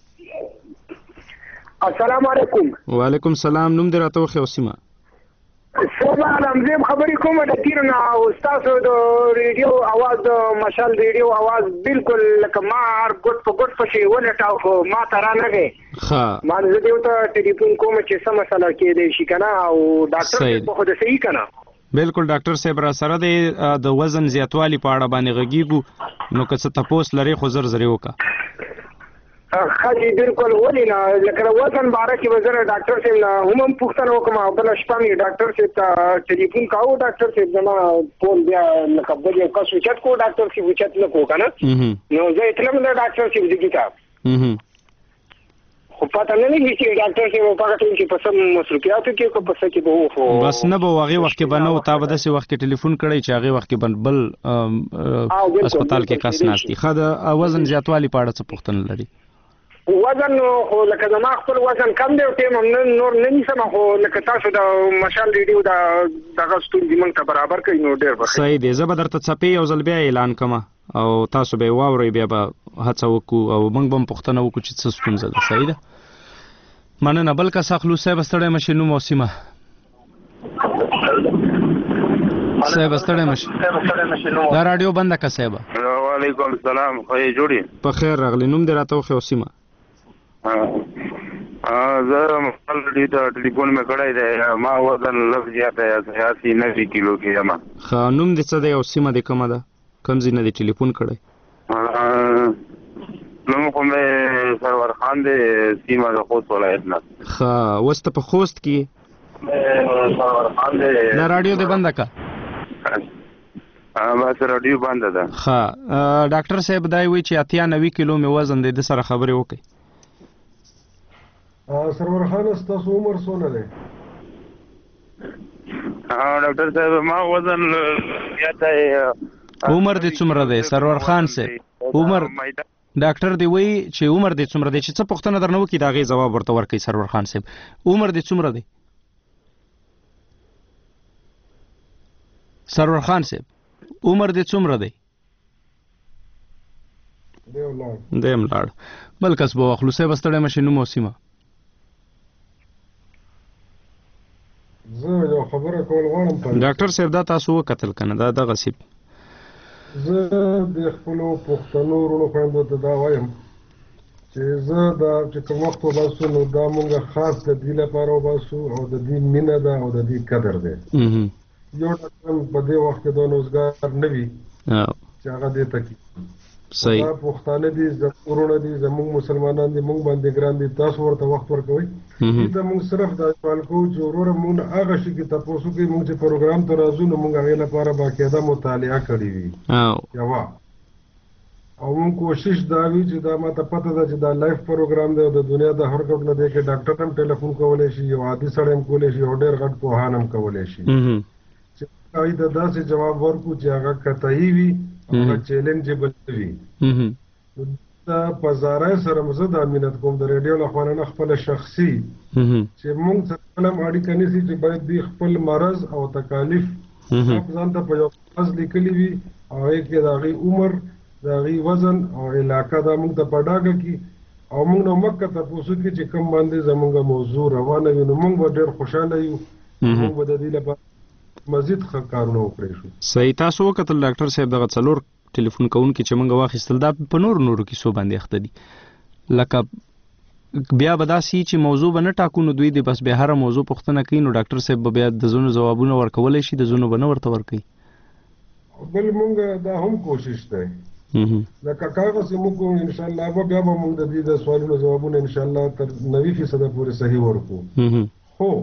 السلام علیکم. وعلیکم السلام. نوم دې راته وخی اوسیمه. صبح علمزیم خبرې کوم د تیرونه او تاسو د ریډیو आवाज د مشال ریډیو आवाज بالکل لکه ما هر ګټ په ګټ پښې ولټاو خو ما ترا نه غي. ها ما زه دیو ته ټلیفون کوم چې سم مسله کې دی شي کنه او ډاکټر په خود صحیح کنه. بالکل ډاکټر صاحب را سره د وزن زیاتوالی په اړه باندې غږیږو، نو که څه تاسو لري خو زر زر وکا. خاجي بالکل ولې نه لکه وزن باره کې وزره ډاکټر صاحب نه هم پوښتنه وکم بل شپه می ډاکټر صاحب ته ټلیفون کاوه، ډاکټر صاحب زما فون بیا لکه بل یو کس وچت کو ډاکټر صاحب وچت نه کو کنه، نو زه اتلم د ډاکټر صاحب دګی تا خو پته نه لګی چې ډاکټر صاحب په هغه ټیم کې په سم مصروفیاتو کې کو په څه کې به وو بس نه به هغه وخت کې بنو تا به داسې وخت کې ټلیفون کړی چې هغه وخت کې بل هسپتال کې کس ناشتي. خاله وزن زیاتوالی په اړه څه پوښتنه لري؟ وزن خو لکه زما خپل وزن کم دی او ټیم هم نور نه نیسم، خو لکه تاسو د مشال ریډیو د دغه ستونزې موږ ته برابر کوي نو ډېر بخیر. صحیح دی. زه به درته څپې یو ځل بیا اعلان کوم او تاسو به واورئ، بیا به هڅه وکړو او موږ به هم پوښتنه وکړو چې څه ستونزه ده. صحیح ده. مننه. بل کس اخلو صاحب ستړی مشي نوم اوسیمه. صاحب ستړی مشي دا رادیو بنده که صاحب. وعلیکم السلام. خو یې جوړي په خیر راغلی. نوم دې راته وخی اوسیمه. زه مخالډي ته ټلیفون مې کړی دی، ما وزن لږ زیات دی، سیاسي نوي کیلو کې یم. ښه نوم دې څه دی او سیمه دې کومه ده؟ کوم ځای نه دی ټلیفون کړی؟ نوم خو مې سرور خان دی، سیمه د خوست ولایت نه. ښه اوس ته په خوست کې سرور خان دی. دا رادیو دې بنده که؟ بس رادیو بنده ده. ښه ډاکټر صاحب دا وایي چې اتیا نوي کیلو مې وزن دی، د سره خبرې وکړئ. سرور خان ستاسو عمر څونه دی؟ ډاکټر صاحب ما وزن زیات دی. عمر دې څومره دی سرور خان صاحب؟ عمر ډاکټر دی وایي چې عمر دې څومره دی، چې څه پوښتنه درنه وکړي د هغې ځواب ورته ورکړئ. سرور خان صاحب عمر دې څومره دی؟ سرور خان صاحب عمر دې څومره دی؟ دیم لاړ. بل کس به واخلو. صاحب ستړی مشي نوم اوسیمه. زه یو خبره کول غواړم ډاکټر صاحب، دا تاسو وکتل کنه دا دغه سیب زه د خپل پښتنو ورونو خويندو ته دا وایم چې زه دا چې کوم وخت وباسو نو دا مونږه خاص د دې لپاره وباسو او د دې مینه ده او د دې قدر ده. یو ډاکټر په دې وخت کې د نوزګار نه وي چې هغه دې تکي صحیح دا پښتانه دي، زموږ دي، زموږ مسلمانان دي، موږ باندې ګران دي، تاسو ورته وخت ورکوي. دا موږ صرف دا سوال کوو چې وروره موږ هغه شي کې تاسو کې موږ چې پروګرام ته راځو نو موږ هغه لپاره باقاعده مطالعه کړې وي یوا او موږ کوشش دا وی چې دا ماته پته ده چې دا لایف پروګرام دی او د دنیا د هر کوټ نه دی کې ډاکټر هم ټلیفون کولای شي، یو عادي سړی هم کولای شي، او ډېر غټ پوهان هم کولای شي چې هغه د داسې جواب ورکو چې هغه قطعي وي او چیلنجبل وي. دا پزاره سره مزه د امینت کوم د ریډیو له خوا نه خپل شخصي چې موږ څنګه اړیکه نيسي چې باید د خپل مرض او تکالیف ځان ته په یو خاص لیکلي وي او کې د هغې عمر، د هغې وزن او علاقه دا موږ ته په ډاګه کړي او موږ نو مکه تپوسو کې چې کوم باندې زموږ موضوع روانه وي نو موږ به ډېر خوشحاله یو، موږ به د دې لپاره مزید ښه کارونه وکړی شو. صحیح. تاسو وکتل ډاکټر صاحب دغه څلور ټلیفون کوونکي چې موږ واخیستل دا په نور نورو کیسو باندې اخته دي، لکه بیا به داسې چې موضوع به نه ټاکو نو دوی دې بس بیا هره موضوع پوښتنه کوي نو ډاکټر صاحب به بیا د ځینو ځوابونه ورکولی شي، د ځینو به نه ورته ورکوي. بل موږ دا هم کوشش دی لکه کاغذ موږ کوو انشاءالله به بیا به موږ د دې د سوالونو ځوابونه انشاءالله تر نوي فیصده پورې صحیح ورکو. خو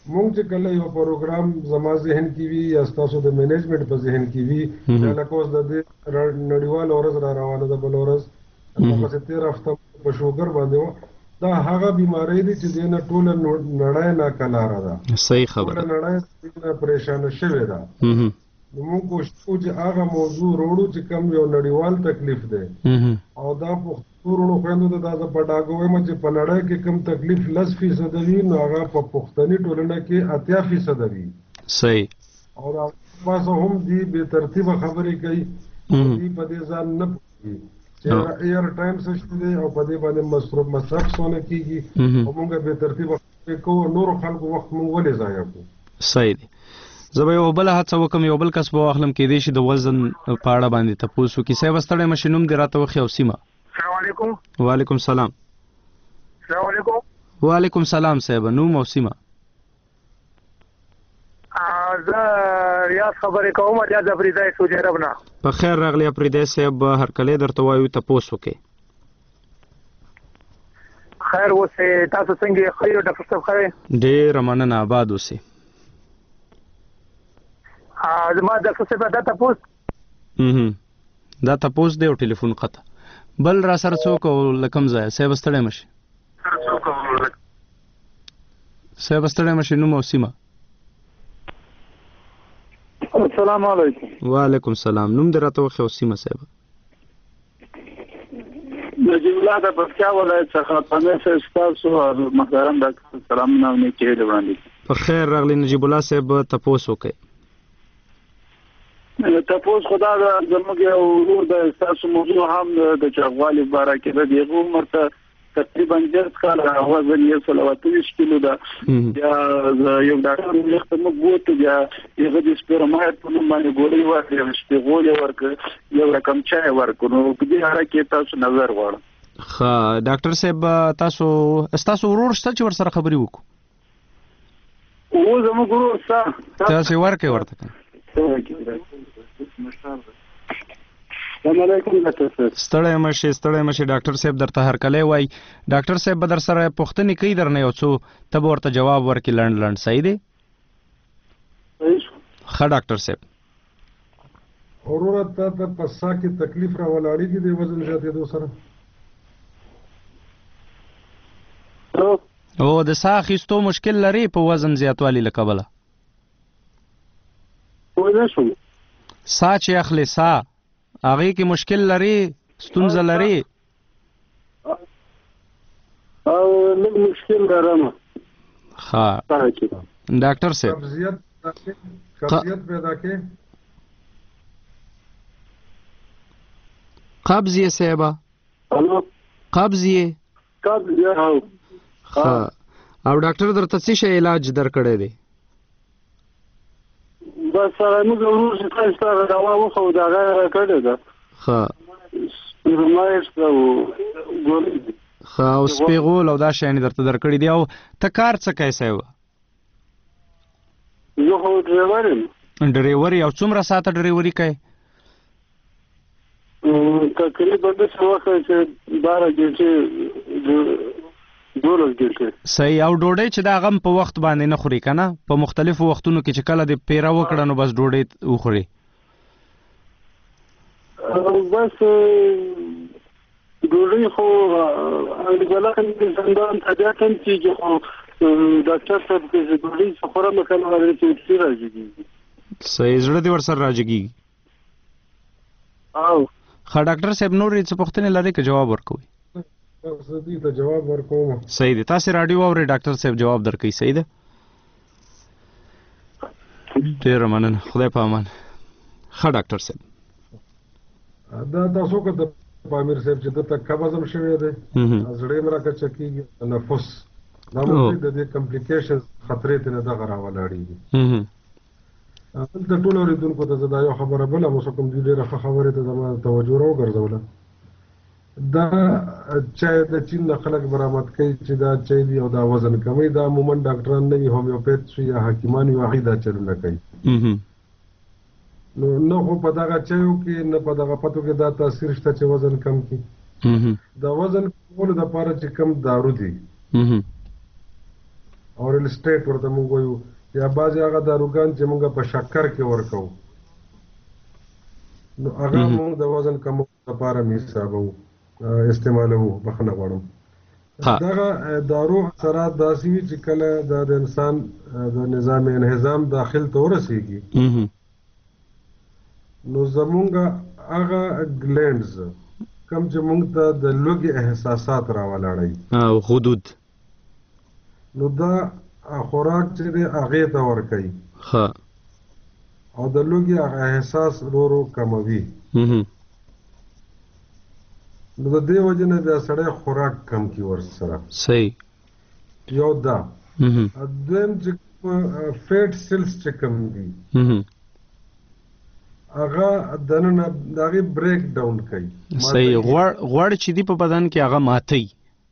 مونږ چې کله یو پروګرام زما ذهن کې وي یا ستاسو د مینجمنټ په ذهن کې وي یا لکه اوس د دې نړیواله ورځ را روانه ده بله ورځ هغسې تېره هفته په شوګر باندې وه دا هغه بیماری دی چې دې نه ټوله نړۍ ناکلاره ده صحیح خبره ټوله نړۍ دې نه پریشانه شوې ده نو مونږ کوشش کوو چې هغه موضوع وروړو چې کوم یو نړیوال تکلیف دی او دا پښتو وروڼو خویندو ته دا زه په ډاګه وایم چې په نړۍ کې کوم تکلیف لس فیصده وي نو هغه په پښتني ټولنه کې اتیا فیصده وي صحیح او پاسه هم دي بې ترتیبه خبرې کوي دي په دې ځان نه پوهېږي چې ایر ټایم څه شی دی او په دې باندې مصرف مصرف څونه کېږي او مونږ بې ترتیبه خبرې کوو نورو خلکو وخت مونږ ولې ضایع کوو صحیح دی زه به یو بله هڅه وکړم یو بل کس به واخلم کېدای شي د وزن په اړه باندې تپوس وکړي صاحب ستړی مه شې نوم دې راته وښیې او سیمه السلام علیکم وعلیکم سلام السلام علیکم وعلیکم سلام صاحب نوم او سیمه زه ریاض خبرې کوم ریاض افریدی سعودي عرب نه په خیر راغلی افریدی صاحب هرکلی درته وایو تپوس وکړئ خیر اوسې تاسو څنګه ښه یو ډاکټر صاحب ښه ډېره مننه آباد اوسئ زما ډاکټر صاحب دا تپوس دا تپوس دی او ټلیفون قطع بل را سره څوک او له کوم ځایه صاحب ستړی مه شي صاحب ستړی مه شي نوم او سیمه السلام علیکم وعلیکم سلام نوم دې راته وښیه او سیمه صاحب نجیب الله د پکتیا ولایت څخه پنځه سوه ستاسو محترم ډاکټر سلامونه او نیکې هیلې وړاندې په خیر راغلی نجیب الله صاحب تپوس وکړئ تپوس خدا دا زموږ یو ورور د ستاسو موضوع هم د چاغوالي په اړه کې د هغه عمر ته تقریبا دېرش کاله وزن یې سل او اته ویشت کیلو ده بیا یو ډاکټر وخت موږ بوتو بیا هغه د سپرمایډ په نوم باندې ګولۍ ورکړې شپېغول یې ورکړ یو رقم چای ورکړ نو په دې اړه کې تاسو نظر غواړم ښه ډاکټر صاحب تاسو ستاسو ورور شته چې ورسره خبرې وکړو او زموږ ورور شته تاسو ورکړئ ورته السلام علیکم ډاکټر صاحب ستړی مه شې ستړی مه شې ډاکټر صاحب درته هرکلی وایي ډاکټر صاحب به در سره پوښتنې کوي در نه یو څو ته به ورته جواب ورکړي لنډ لنډ صحیح دی ښه ډاکټر صاحب وروره تا ته په ساه کې تکلیف را ولاړېږي د وزن زیاتېدو سره او د ساه اخیستو مشکل لري په وزن زیاتوالي له کبله ساه چې اخلي ساه هغې کې مشکل لري ستونزه لري او لږ مشکل لرم ښه ډاکټر صاحب قبضیت قبضیت پیدا کې قبض یې صاحبه قبض یې قبض یې او ښه او ډاکټر درته څه شی علاج درکړی دی بس موږ ورور چې تاسو ته دوا وخو دا غیر کړی ده ښه سپرمایډ او ګولۍ ښه او سپېغول او دا شیانې درته درکړي دي او ته کار څه کوې صاحب زه خو ډریور یم ډریور یې او څومره ساعته ډریوري کوې تقریبا داسې وخت چې باره ګنټې دولس ګنټې صحیح او ډوډۍ چې دا غم په وخت باندې نه خوري که نه په مختلفو وختونو کې چې کله دې پیره وکړه نو بس ډوډۍ وخوري بس ډوډۍ خو انډګله زندان طبیعت هم کېږي خو ډاکټر صاحب کې چې ډوډۍ څه خورم کله باندې چې څه راجګېږي صحیح زړه دې ورسره راجګېږي او ښه ډاکټر صاحب نور یې څه پوښتنې لرئ که جواب ورکوئ زه دې ته جواب ورکوم صحیح دی تاسې راډیو واورئ ډاکټر صاحب جواب درکوي صحیح ده ډېره مننه خدای په امان ښه ډاکټر صاحب دا تاسو که د پامیر صاحب چې دته قبض هم شوی دی زړه یې راکچه کېږي نفس دا ممکن د دې کمپلیکیشنز خطرې ته نه دغه راولاړېږي دلته ټولو اورېدونکو ته زه دا یو خبره بله مو څه کوم دوی ډېره ښه خبرې ته زما توجه راوګرځوله دا چای د چین نه خلک برآمد کوي چې دا چای دی او دا وزن کموي دا عموما ډاکټران نه وي هومیوپیت شي یا حکیمان وي هغوی دا چلونه کوي نو نه خو په دغه چایو کې نه په دغه پتو کې دا تاثیر شته چې وزن کم کړي د وزن کمولو دپاره چې کم دارو دي او ریل اسټیټ ورته موږ وایو، یا بعضې هغه داروګان چې موږ په شکر کې ورکوو نو هغه موږ د وزن کمولو لپاره مې حسابوو استعمالوو. بخښنه غواړم. دغه دارو اثرات داسې وي چې کله د انسان د نظام انهضام داخل ته ورسېږي نو زمونږ هغه ګلینډز کوم چې موږ ته د لوږې احساسات راولاړوي او حدود نو دا خوراک چې دی هغې ته ورکوي او د لوږې هغه احساس ورو ورو کموي. نو د دې وجې نه بیا سړی خوراک کم کړي ورسره. صحیح. یو دا. دویم چې فیټ سیلز چې کم دي هغه دننه د هغې بریک ډاون کوي. صحیح. غوړ چې دي په بدن کې هغه ماتوي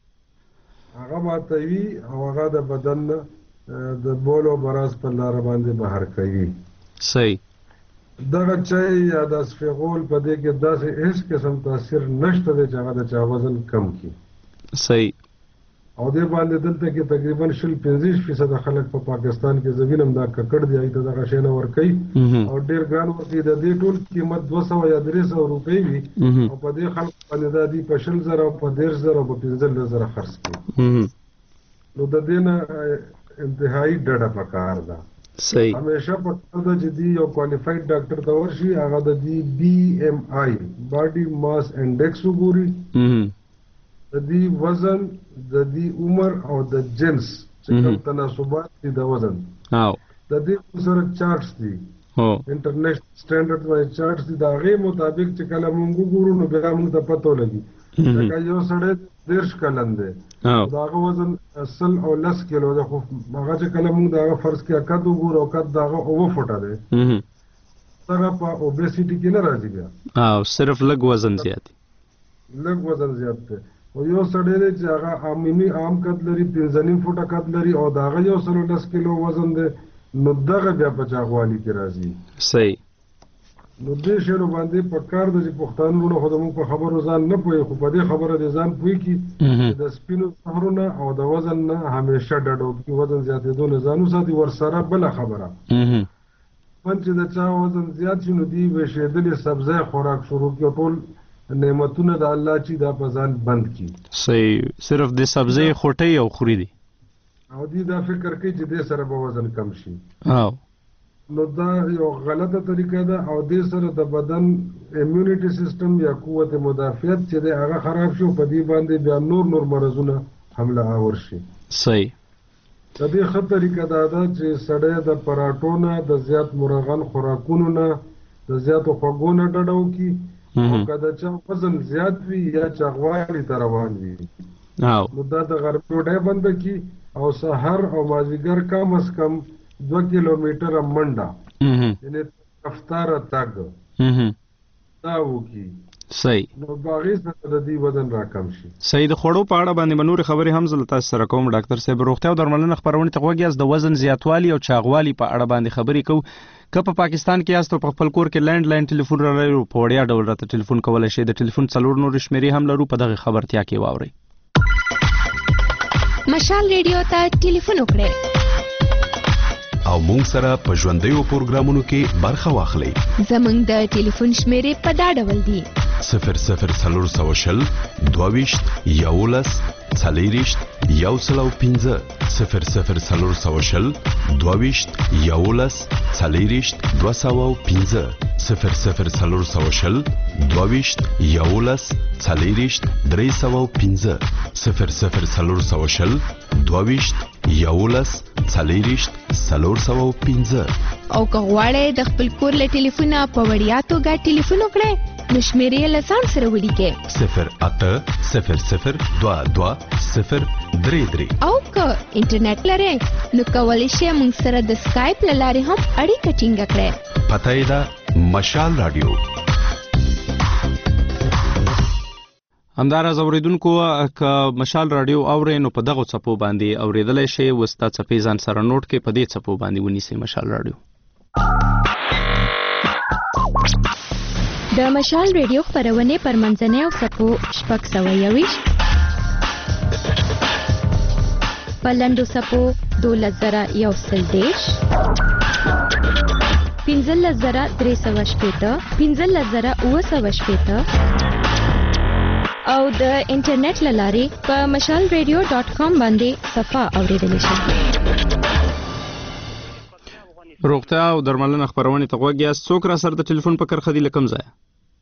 هغه ماتوي او هغه د بدن د بول او براز په لاره باندې بهر کوي. صحیح. دغه چای یا د اسفغول په دې کې داسې هیڅ قسم تاثیر نشته دی چې هغه د چا وزن کم کړي. صحیح. او دې باندې دلته کې تقریبا شل پنځه فیصده خلک په پاکستان کې زه وینم دا ککړ دی هغې ته دغه شی نه ورکوي او ډېر ګران ورکوي. د دې ټول قیمت دوه سوه یا درې سوه روپۍ وي او په دې خلکو باندې دا دي په شل زره او په دېرش زره او په پنځلس زره خرڅ کړي. نو د دې نه انتهایی ډډه پکار ده. صحیح. همیشه پکار ده چې دی یو کوالیفاید ډاکټر ته ورشي هغه د دې بي ایم آی باډي ماس انډیکس وګوري، د دې وزن، د دې عمر او د جنس چې کوم تناسبات دي د وزن د دې سره چارټس دي انټرنیشنل سټانډرډ باندې چارټس دي. د هغې مطابق چې کله موږ وګورو نو بیا موږ ته پته ولګي لکه یو سړی دېرش کلن دی د هغه وزن سل او لس کیلو دی خو هغه چې کله موږ د هغه فرض کې قد وګورو او قد د هغه اوه فوټه دی هغه په اوبیسیټي کې نه راځي بیا او صرف لږ وزن زیات دی لږ وزن زیات دی. او یو سړی دی چې هغه عمومي عام قد لري پنځه نیم فوټه قد لري او د هغه یو سل لس کیلو وزن دی نو دغه بیا په چاغوالي کې راځي. صحیح. نو دې شیانو باندې پکار ده چې پښتانه وروڼه خو زموږ په خبرو ځان نه پوهېږي خو په دې خبره دې ځان پوهېږي چې د سپینو سهرونه او د وزن نه همیشه ډډه وکړي، وزن زیاتېدو نه ځان وساتي. ورسره بله خبره من چې د چا وزن زیات شي نو دوی ویشېدلې سبزی خوراک شروع کړي او ټول نعمتونه د الله چې دا په ځان بند کړي. صحیح. صرف د سبزی خوټۍ او خوري دي او دوی دا فکر کوي چې دې سره به وزن کم شي. او نو دا یو غلطه طریقه ده او دې سره د بدن امیونټي سیستم یا قوت مدافعت چې دی هغه خراب شي او په دې باندې بیا نور نور مرضونه حمله آور شي. صحیح. د دې ښه طریقه دا ده چې سړی د پراټو نه د زیات مرغن خوراکونو نه د زیاتو خوږو نه ډډه وکړي او که د چا وزن زیات وي یا چاغوالي ته روان وي نو دا د غرمې ډوډۍ بنده کړي او سحر او مازدیګر کم از کم دو کیلومیټره منډه یعنې رفتاره تګ دا وکړي. صحیح. نو باغې سره د دې وزن راکم شي. صحیح. د خوړو په اړه باندې به نورې خبرې هم زه له تاسو سره کوم ډاکټر صاحب. روغتیا او درملنه خپرونې ته غوږ یاست. د وزن زیاتوالي او چاغوالي په اړه باندې خبرې کوو. که په پاکستان کې یاست او په خپل کور کې لینډ لاین ټلیفون لرئ په وړیا ډول راته ټلیفون کولی شئ. د ټلیفون څلور نورې شمېرې هم لرو په دغې خبرتیا کې واورئ. مشال ریډیو ته ټلیفون وکړئ او مونږ سره په ژوندیو پروګرامونو کې برخه واخلئ. زمونږ د ټلیفون شمېرې په دا ډول دي: صفر صفر څلور سوه شل دوه ویشت یولس څلېرویشت یو سل او پنځه صفر صفر څلور سوه شل دوه ویشت یولس څلېرویشت دوه سوه او پنځه صفر صفر څلور سوه شل دوه ویشت یولس څلېرویشت درې سوه او پنځه صفر صفر څلور سوه شل دوه ویشت یولس څلېرویشت څلور سوه او پنځه. او که غواړئ د خپل کور له ټلیفونه په وړیا توګه ټلیفون وکړئ نو شمېرې له ځان سره ولیکئ: صفر اته صفر صفر دوه دوه صفر درې درې. او که انټرنیټ لرئ نو کولی شئ موږ سره د سکایپ له لارې هم اړیکه ټینګه کړئ. پته یې ده مشال راډیو. همداراز اوریدونکو که مشال راډیو اورئ نو په دغو څپو باندې اورېدلی شئ. اوس دا څپې ځان سره نوټ کړئ، په دې څپو باندې ونیسئ مشال راډیو. د مشال ریډیو خپرونې پر منځنیو څپو شپږ سوه یوویشت په لنډو سپو دولس زره یو سل دېرش، پنځلس زره درې سوه شپېته، پنځلس زره اووه سوه شپېته او د انټرنیټ له لارې په مشال ریډیو ډاټ کام باندې صفحه اورېدلی شئ. روغتیا او درملنه خپرونې ته غوږ یاست. څوک را سره د ټلیفون په کرښه دي له کوم ځایه؟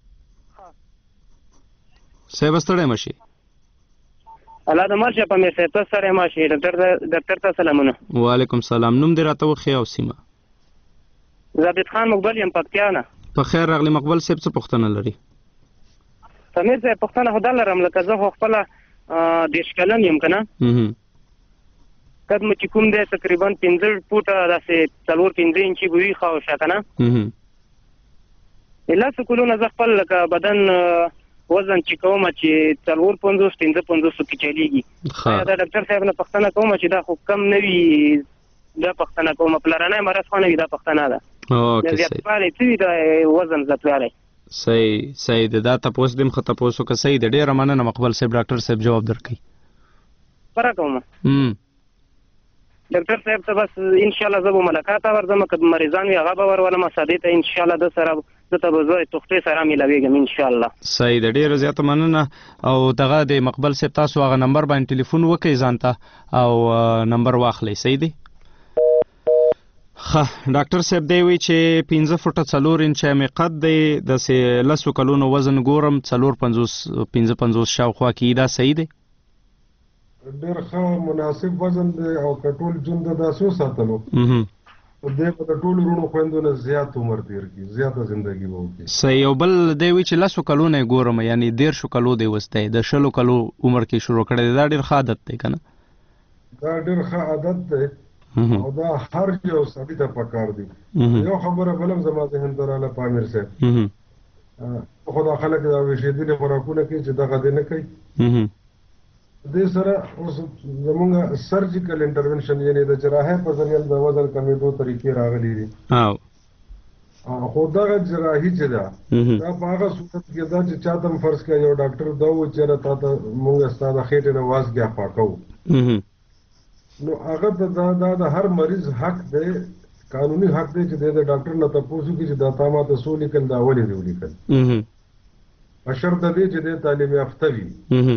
صاحب ستړی مه شي. الله د مال شه په مې صاحب ته سره ماشي. ډاکټر ډاکټر ته سلامونه. وعلیکم سلام. نوم دې راته وښیه او سیمه؟ ثابت خان مقبل یم، پکتیا نه. په خیر راغلی مقبل صاحب. څه پوښتنه لري؟ سمیر صاحب پوښتنه خو دا لرم، لکه زه خو خپله دېرش کلن یم که نه، قد مو چې کوم دی تقریبا پنځه فوټه داسې څلور پنځه انچي به وي خواوشا که نه. لسو کلونه زه خپل لکه بدن وزن چې کوم چې څلور پنځوس پنځه پنځوسو کې چلیږي. دا ډاکټر صاحب نه پوښتنه کوم چې دا خو کم نه وي، دا پوښتنه کوم پلرنی مرض خو نه وي، دا پوښتنه ده زیاتوالی څه وي د وزن زیاتوالی. صحیح صحیح دی. دا تپوس دیم خو تپوس وکړه. صحیح دی. ډېره مننه مقبل صاحب. ډاکټر صاحب جواب درکوي. پره کوم ډاکټر صاحب ته بس انشاءالله زه به ملاقات ته ورځم، که مریضان وي هغه به ورولم سادې ته انشاءالله د سره زه ته به زه تختې سره میلاویږم انشاءالله. صحیح ده. ډېره زیاته مننه. او دغه د مقبل صاحب تاسو هغه نمبر باندې ټلیفون وکړئ ځان ته او نمبر واخلئ. صحیح دی. ښه ډاکټر صاحب دی وایي چې پنځه فوټه څلور انچه مې قد دی، داسې لسو کلونو وزن ګورم څلور پنځوس پنځه پنځوس شاوخوا کې. دا صحیح دی؟ ډېر ښه مناسب وزن دی او که ټول ژوند د داسې وساتلو دی به د ټولو وروڼو خویندو نه زیات عمر تېر کړي، زیاته زندګي به وکړي. صحیح. او بل دی وایي چې لسو کلونه یې ګورم، یعنې دېرشو کلو دی اوس دی، د شلو کلو عمر کې شروع کړی دی. دا ډېر ښه عادت دی که نه؟ دا ډېر ښه عادت دی او دا هر یو سړي ته پکار دی. یو خبره بل هم زما ذهن ته راغله پامیر صاحب، خو دا خلک دا ویشېدلي خوراکونه کوي چې دغه دی نه کوي. دې سره اوس زمونږ سرجیکل انټرونشن یعنې د جراحۍ په ذریعه د وزن کمېدو طریقې راغلي دي. خو دغه جراحي چې ده دا په هغه صورت کې ده چې چا ته فرض کړه یو ډاکټر دا ووایي چېرې تا ته مونږ ستا د خېټې نه وازګې افا کوو، نو هغه ته دا دا د هر مریض حق دی، قانوني حق دی چې دی د ډاکټر نه تپوس وکړي چې دا تا ماته څه ولیکل، دا ولې دې ولیکل، په شرط د دې چې دی تعلیم یافته وي.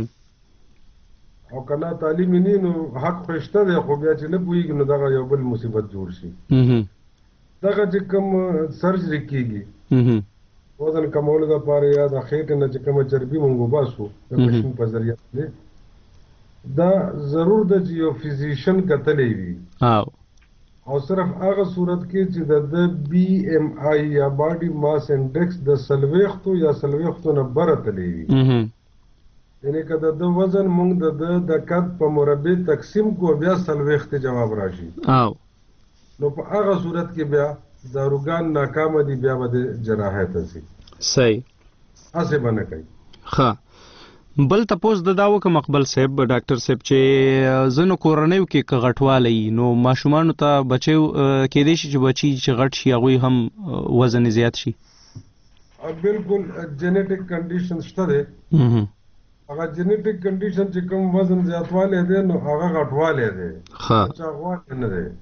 او که نه تعلیم یې نه نو حق خو شته دی، خو بیا چې نه پوهېږي نو دغه یو بل مصیبت جوړ شي. دغه چې کوم سرجري کېږي وزن کمولو دپاره یا د خېټې نه چې کومه چربي مونږ وباسو د مشین په ذریعه باندې، دا ضرور ده چې یو فزیشن کتلی وي او صرف هغه صورت کې چې د د بی ایم آی یا باډي ماس انډیکس د څلوېښتو یا څلوېښتو نه بره تللی وي. یعنې که د ده وزن مونږ د ده د قد په مربع تقسیم کړو بیا څلوېښت جواب راشي، نو په هغه صورت کې بیا داروګان ناکامه دي، بیا به د جراحۍ ته ځي. صحیح. هسې به نه کوي. ښه بل تپوس د دا وکړه مقبل صاحب ډاکټر صاحب چې ځینو کورنیو کې که غټوالی نو ماشومانو ته بچیو کېدی شي چې بچي چې غټ شي هغوی هم وزن زیات شي؟ بالکل جینیټک کنډیشن شته دی. هغه جینیټک کنډیشن چې کوم وزن زیاتوالی دی نو هغه غټوالی دی، چاغوالی نه دی.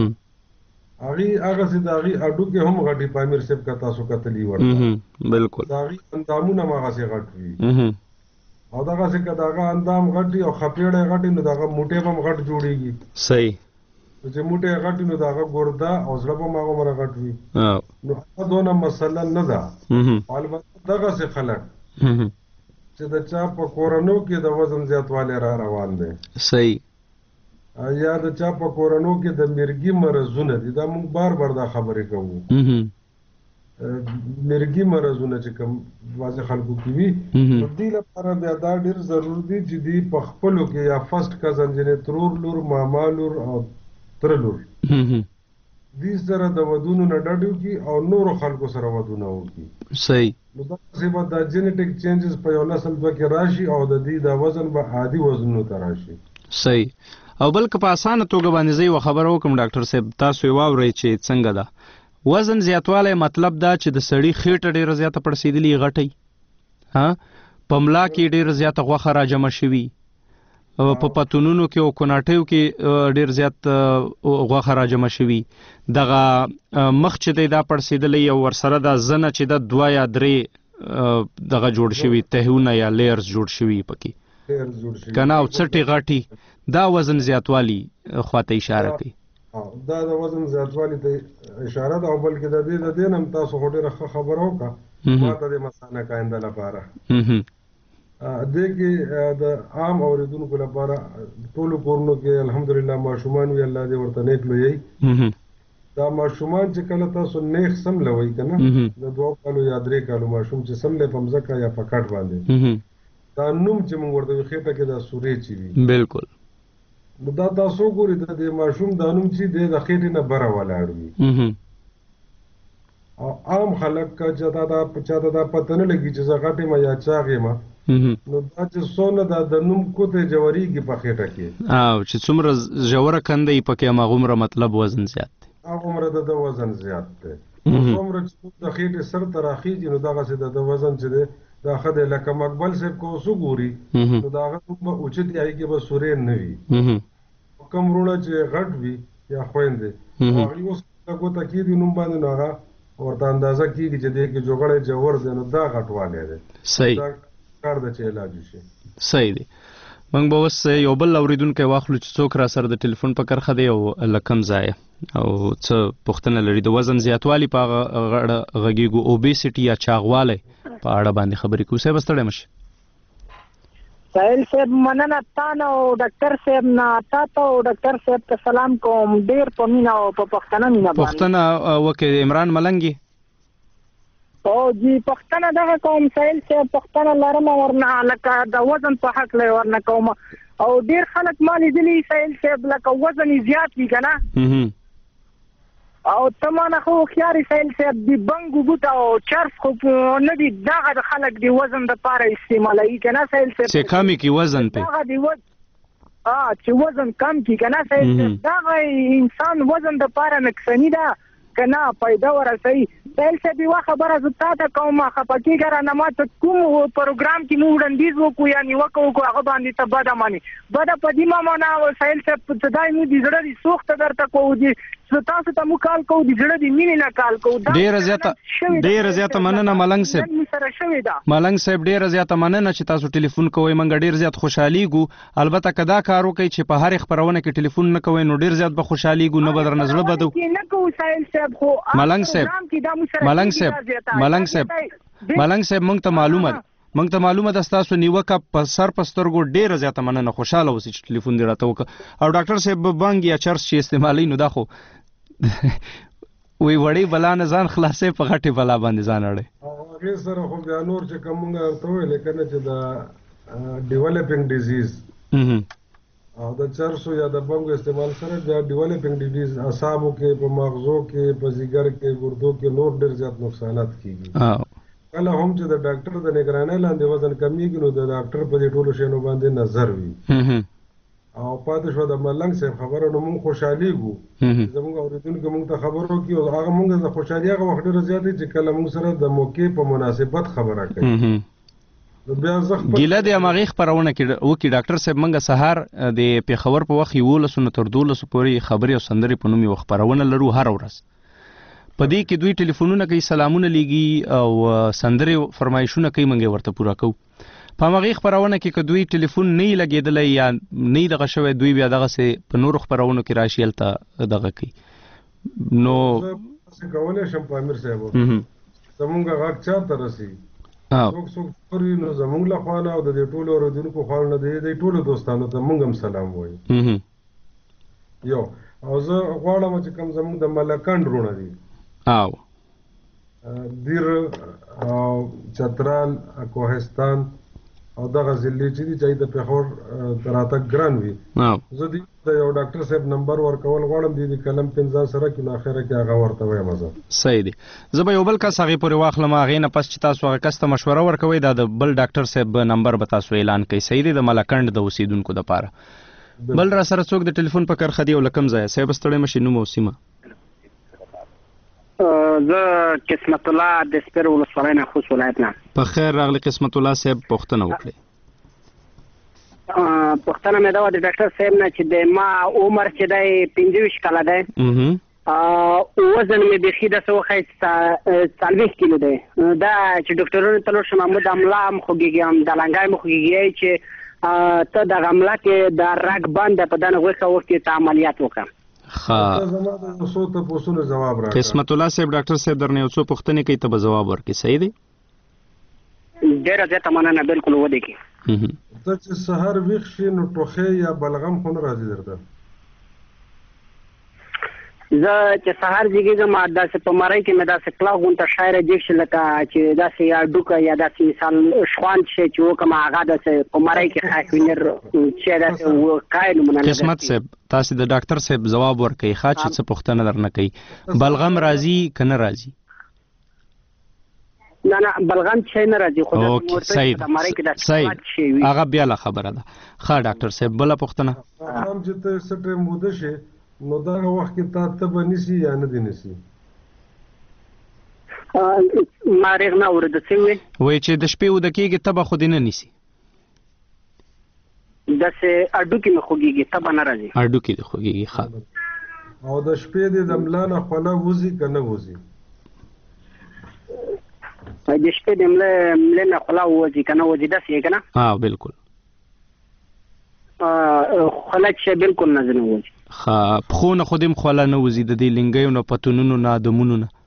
هغې هغسې د هغې هډوکې هم غټي پامیر صاحب که تاسو کتلي ورته بالکل د هغې اندامونه هم هغسې غټ وي، او دغسې که د هغه اندام غټ وي او خپېړی غټ وي نو د هغه موټی به هم غټ جوړېږي. صحیح. چې موټی غټ وي نو د هغه ګرده او زړه به هم هغومره غټ وي، نو هغه دونه مسله نه ده. البته دغسې خلک چې د چا په کورنو کې د وزن زیاتوالی را روان دی، صحیح، یا د چا په کورنو کې د مرګي مرضونه دي، دا موږ بار بار دا خبرې کوو، مرګي مرضونه چې کوم بعضې خلکو کې وي، نو دې لپاره بیا دا ډېر ضروري دي چې دوی په خپلو کې یا فرسټ کزن یعنې ترور لور، ماما لور او تره لور دوی سره د ودونو نه ډډ وکړي او نورو خلکو سره ودونه وکړي. صحیح. نو داسې به دا جینیټک چینجز په یو نسل دوه کې راشي او د دوی دا وزن به عادي وزنونو ته راشي. صحیح. او بلکې په اسانه توګه باندې زه یوه خبره وکړم ډاکټر صاحب، تاسو یې واورئ چې څنګه ده. وزن زیاتوالی مطلب دا چې د سړي خېټه ډېره زیاته پړسېدلې غټئ، ها په ملا کې ډېره زیاته غوښه را جمع شوي، په پتونونو کې او کوناټیو کې ډیر زیات غوښه راجمع شوي دغه مخ چې دی دا پړسېدلی او ورسره دا زنه چې د دوه یا درې دغه جوړ شوي تهونه یا لیرز جوړ شوي پکې که نه او څټې غټي دا وزن زیاتوالي خواته اشاره کوي دا د وزن زیاتوالي ته اشاره ده او بلکې د دې د دې نه هم تاسو خو ډېره ښه خبره وکړه ما ته د مثانه کاینده لپاره دې کې د عام اورېدونکو لپاره ټولو کورونو کې الحمدلله ماشومان وي الله دې ورته نیک لویوي دا ماشومان چې کله تاسو نیغ سملوئ که نه د دوه کالو یا درې کالو ماشوم چې سملی په مځکه یا په کټ باندې دا نوم چې موږ ورته وي خېټه کې دا سورې چې وي بالکل نو دا تاسو ګورئ د دې ماشوم دا نوم چې دی د خېټې نه بره ولاړ وي او عام خلک که چاته دا چاته دا پته نه لګي چې زه غټ یم یا چاغ یم نو دا چې څونه دا د نوم کوتې جوړېږي په خېټه کې او چې څومره ژوره کنده یې پکې هماغومره مطلب وزن زیات دی هغومره د ده وزن زیات دی څومره چې د خېټې سر ته راخېږي نو دغسې د ده وزن چې دی دا ښه دی لکه مقبل صاحب که اوس وګوري نو د هغه نوم به اوچت یې هغې کې به سورې نه وي کوم وروڼه چې غټ وي یا خویندې هغوی اوس ګوته کېږي نوم باندې نو هغه ورته اندازه کېږي چې دې کې جوغړی جوړ دی نو دا غټوالی دی صحیح دا کار ده چې علاج وشي صحیح دی موږ به اوس یو بل اورېدونکی واخلو چې څوک را سره د ټلیفون په کرښه دی او له کوم ځایه او څه پوښتنه لري د وزن زیاتوالي په هغه غړه غږیږو اوبیسټي یا چاغوالی په اړه باندې خبرې کوو صاحب ستړی مشه ساحل صاحب مننه تا نه او ډاکټر صاحب نه تا ته او ډاکټر صاحب ته سلام کوم ډېر په مینه او په پښتنه مینه باندې پښتنه وکړې عمران ملنګي او جی پښتنه دغه کوم ساحل صاحب پښتنه لرم ورنه لکه د وزن په حق لی ورنه کوم او ډېر خلک ما لیدلي ساحل صاحب لکه وزن یې زیات وي که نه او ته مانه خو هوښیار یې ساحل صاحب د بنګ بوټ او چرس خو نه دي دغه د خلک د وزن دپاره استعمالوي که نه ساحل صاحب چې کم یې کړي وزن پې دغه د وزن چې وزن کم کړي که نه ساحل صاحب دغه انسان وزن دپاره نقصاني ده که نه پیدا ورسوي ساحل صاحب یوه خبره زه تا ته کوم خفه کېږه رانه ما ته کوم پروګرام کې موږ وړاندیز وکړو یا نیوکه وکړو هغه باندې ته بده منې بده په دې مه منه ساحل صاحب څه دای موږ د زړه د سوخته درته کوو د تاسو ته موږ کال کوو د زړه د مینې نه کال کوو ډېره زیاته ډېره زیاته مننه ملنګ صاحب سره شوې ده ملنګ صاحب ډېره زیاته مننه چې تاسو ټلیفون کوئ موږ ډېر زیات خوشحالېږو البته که دا کار وکئ چې په هرې خپرونه کې ټلیفون نه کوئ نو ډېر زیات به خوشحالېږو نه به درنه زړه بدو نه کوو ساحل صاحب خو ملنګ صاحب ملنګ صاحب ملنګ صاحب ملنګ صاحب موږ ته معلومه ده موږ ته معلومه ده ستاسو نیوکه په سر په سترګو ډېره زیاته مننه خوشحاله اوسئ چې ټلیفون دې راته وکړه او ډاکټر صاحب بنګ یا چرس چې استعمالوي نو دا خو وی وړې بلا نه ځان خلاصې په غټې بلا باندې ځان اړوي هغې سره خو بیا نور چې کوم مونږ ورته وویلې که نه چې د ډیولپینګ ډیزیز او د چرسو یا د بنګو استعمال سره بیا ډیولپینګ ډیزیز اعصابو کې په مغزو کې په ځیګر کې ګردو کې نور ډېر زیات نقصانات کېږي کله هم چې د ډاکټر د نگرانۍ لاندې وزن کمیږي نو د ډاکټر په دې ټولو شیانو باندې نظر وي او پاتې شوه د ملنګ صاحب خبره نو موږ خوشحالېږو زموږ اورېدونکي موږ ته خبر وکړي او هغه موږ د خوشحالي هغه وخت ډېره زیات دی چې کله موږ سره د موقع په مناسبت خبره کوي ګیله د هماغې خپرونه کې وکړي ډاکټر صاحب موږ سهار د پېښور په وخت یولسو نه تر دولسو پورې خبرې او سندرې په نوم یوه خپرونه لرو هره ورځ په دې کې دوی ټلیفونونه کوي سلامونه لیږي او سندرې فرمایشونه کوي موږ یې ورته پوره کوو په هماغې خپرونه کې که دوی ټلیفون نه یې لګېدلی یا نه یې دغه شوی دوی بیا دغسې په نورو خپرونو کې راشي هلته دغه کوي نو زه کولی شم په امیر صاحب زمونږ غږ چا ته رسي څوک څوک خبر وي نو زمونږ له خوا نه او د دې ټولو اورېدونکو خوا نه د دې ټولو دوستانو ته مونږ هم سلام وایو یو او زه غواړم چې کوم زمونږ د ملکند وروڼه دي او دیر او چترال کوهستان او دغه ضلعې چې دي چې د پېښور ته راتګ ګران وي زه دې د یو ډاکټر صاحب نمبر ورکول غواړم دې د قلم پن ځان سره کړي نو اخره کې هغه ورته وایم زه صحیح دی زه به یو بل کس هغې پورې واخلم هغې نه پس چې تاسو هغه کس ته مشوره ورکوئ دا د بل ډاکټر صاحب نمبر به تاسو اعلان کوئ صحیح دی د ملکند د اوسېدونکو دپاره بل را سره څوک د ټلیفون په کرښه دی او له کوم ځایه صاحب ستړی مشي نوم او سیمه زه قسمت الله د سپیر ولسوالۍ نه خوست ولایت نه په خیر راغلی قسمت الله صاحب پوښتنه وکړئ پوښتنه مې دا وه د ډاکټر صاحب نه چې د ما عمر چې دی پنځه ویشت کاله دی، وزن مې بیخي داسې وښی څلوېښت کیلو دی. دا چې ډاکټرونو ته لاړ شم محمود املا هم خوږېږي، هم د لنګی مې خوږېږي چې ته دغه املا کې د رګ بند په دنه غوښه وکړې ته عملیات وکړه. قسمت الله صاحب ډاکټر صاحب درنه یو څو پوښتنې کوي ته به جواب ورکړي. صحیح دی؟ ډېره زیاته مننه. بالکل ودې کې ته چې سهار ویښ شي نو ټوخی یا بلغم خو نه راځي درته؟ زه چې سهار زیږېږم داسې په مرۍ کې مې داسې کلاغ غونته شاعره جګ شي لکه چې داسې یا ډوکه یا داسې مثال شخوند شي چې وکړم هغه داسې په مرۍ کې خاک وینر چې داسې وقایع نومونه. قسمت صاحب تاسې د ډاکټر صاحب ځواب ورکوي ښه چې څه پوښتنه درنه کوي. بلغم راځي که نه راځي؟ نه نه بلغم شی نه راځي خو صحیح صحیح هغه بیا له خبره ده. ښه ډاکټر صاحب بله پوښتنه؟ هم چې ته څه ټایم موده شي نو دغه وخت کې تا تبه نیسي یا نه دي نیسي؟ ما ریغ نه اورېده څه وویل؟ وایي چې د شپې اوده کېږي تبه خو دې نه نیسي؟ داسې هډوکي مې خوږېږي تبه نه راځي. هډوکي دې خوږېږي ښه. او د شپې دې د ملا نه خوله وځي که نه وځي؟ د شپې د ملا نه خوله وځي که نه وځي داسې یې که نه؟ ها بالکل. خوله چې بالکل نه ځنه وځي. ښه پښو نه خو دې هم خوله نه وځي د دې لنګیو نه پتونونو نه ادمونو نه؟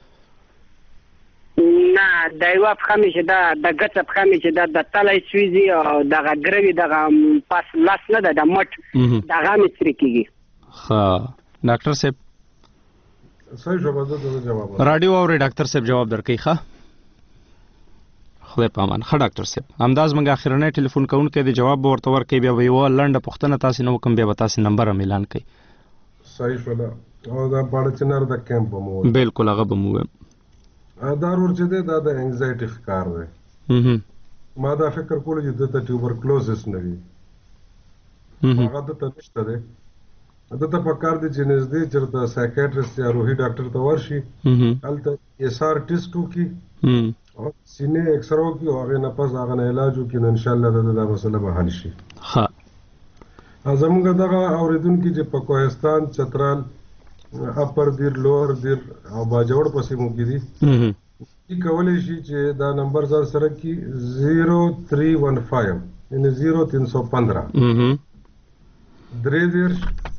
نه د یوه پښه مې چې دا د ګچه پښه مې چې دا د تلی سویځي او دغه ګروي دغه پاس لاس نه ده د مټ دغه مې سرې کېږي. ښه ډاکټر صاحب صحیح شو به زه جواب راډیو اورئ ډاکټر صاحب جواب درکوي. ښه خدای په امان. ښه ډاکټر صاحب همدا زموږ اخرنی ټلیفون کوونکی دی جواب به ورته ورکوي بیا به یوه لنډه پوښتنه تاسې نه وکړم بیا به تاسې نمبر هم اعلان کوي. صحیح شوله او دا باړه چنار د کیمپ به مو بالکل هغه به مو ویم. دا ورور چې دی دا د انگزایټي ښکار دی. ما دا فکر کولو چې دته ټیوبرکلوزس نه وي هغه دته نشته دی. دته په کار دی چې نږدې چېرته سایکیاټرسټ یا روحي ډاکټر ته ورشي هلته ایس آر ټیسټ وکړي سینې اکسره وکړي او هغې نه پس هغه نه علاج وکړي نو انشاءالله د دا مسله به حل شي. ښه زموږ دغه اورېدونکي چې په کوهستان چترال اپر دیر لوور دیر او باجوړ پسې مو کې دي دي کولی شي چې دا نمبر ځان سره کړي زیرو تھری ون فایو یعنې زیرو تین سو پندرہ درې دېرش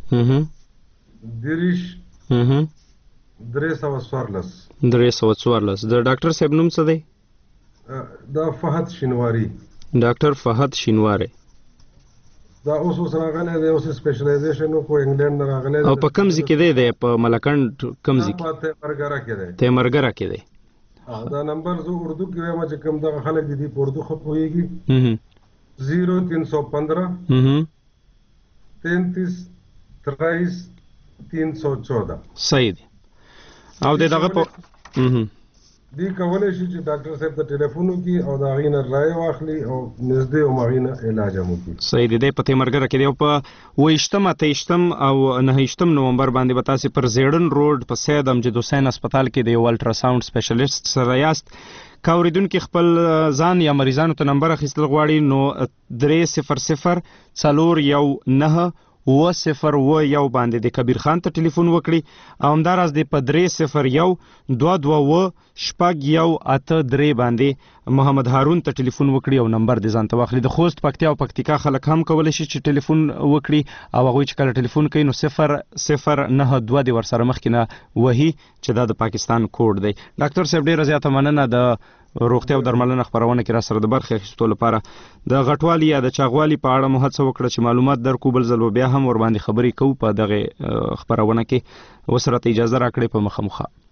دېرش درې سوه څوارلس درې سوه څوارلس. د ډاکټر صاحب نوم څه دی؟ دا فهد شینواری. ډاکټر فهد شینواری دا اوس اوس راغلی دی اوس سپیشلایزیشن وکړو انګلینډ نه راغلی دی. او په کوم ځای کې دی دی په ملکنډ کوم ځای کې؟ په تیمرګره کې دی. تیمرګره کې دی. دا نمبر زه اردو کې وایم چې کوم دغه خلک دي په اردو ښه پوهېږي زیرو تین سو پندرہ تینتیس ترائیس تین سو چودہ. صحیح دی. او د دغه په دی کولی شي چې ډاکټر صاحب ته ټلیفون وکړي او د هغې نه رایه واخلي او نږدې هم هغې نه علاج هم وکړي. صحیح دی. دی په تیمرګره کې دی او په اوویشتم اتهیشتم او نههیشتم نومبر باندې به تاسې پر زیړن روډ په سید امجد حسین هسپتال کې د یو الټراساونډ سپیشلیسټ سره یاست. که اورېدونکي خپل ځان یا مریضانو ته نمبر اخیستل غواړي نو درې صفر صفر څلور یو نهه اوه صفر اوه یو باندې د کبیر خان ته ټلیفون وکړي او همداراز د په درې صفر یو دوه دوه اوه شپږ یو اته درې باندې محمد هارون ته ټلیفون وکړي او نمبر د ځان ته واخلي. د خوست پکتیا او پکتیکا خلک هم کولی شي چې ټلیفون وکړي او هغوی چې کله ټلیفون کوي نو صفر صفر نهه دوه د ورسره مخکې نه وهي چې دا د پاکستان کوډ دی. ډاکټر صاحب ډېره زیاته مننه د روغتیا او درملنه خپرونه کې را سره د برخې اخیستو لپاره. د غټوالي یا د چاغوالي په اړه مو هڅه وکړه چې معلومات درکو بل ځل بیا هم ورباندې خبرې کوو په دغه خپرونه کې. اوس راته اجازه راکړئ په مخه مخه.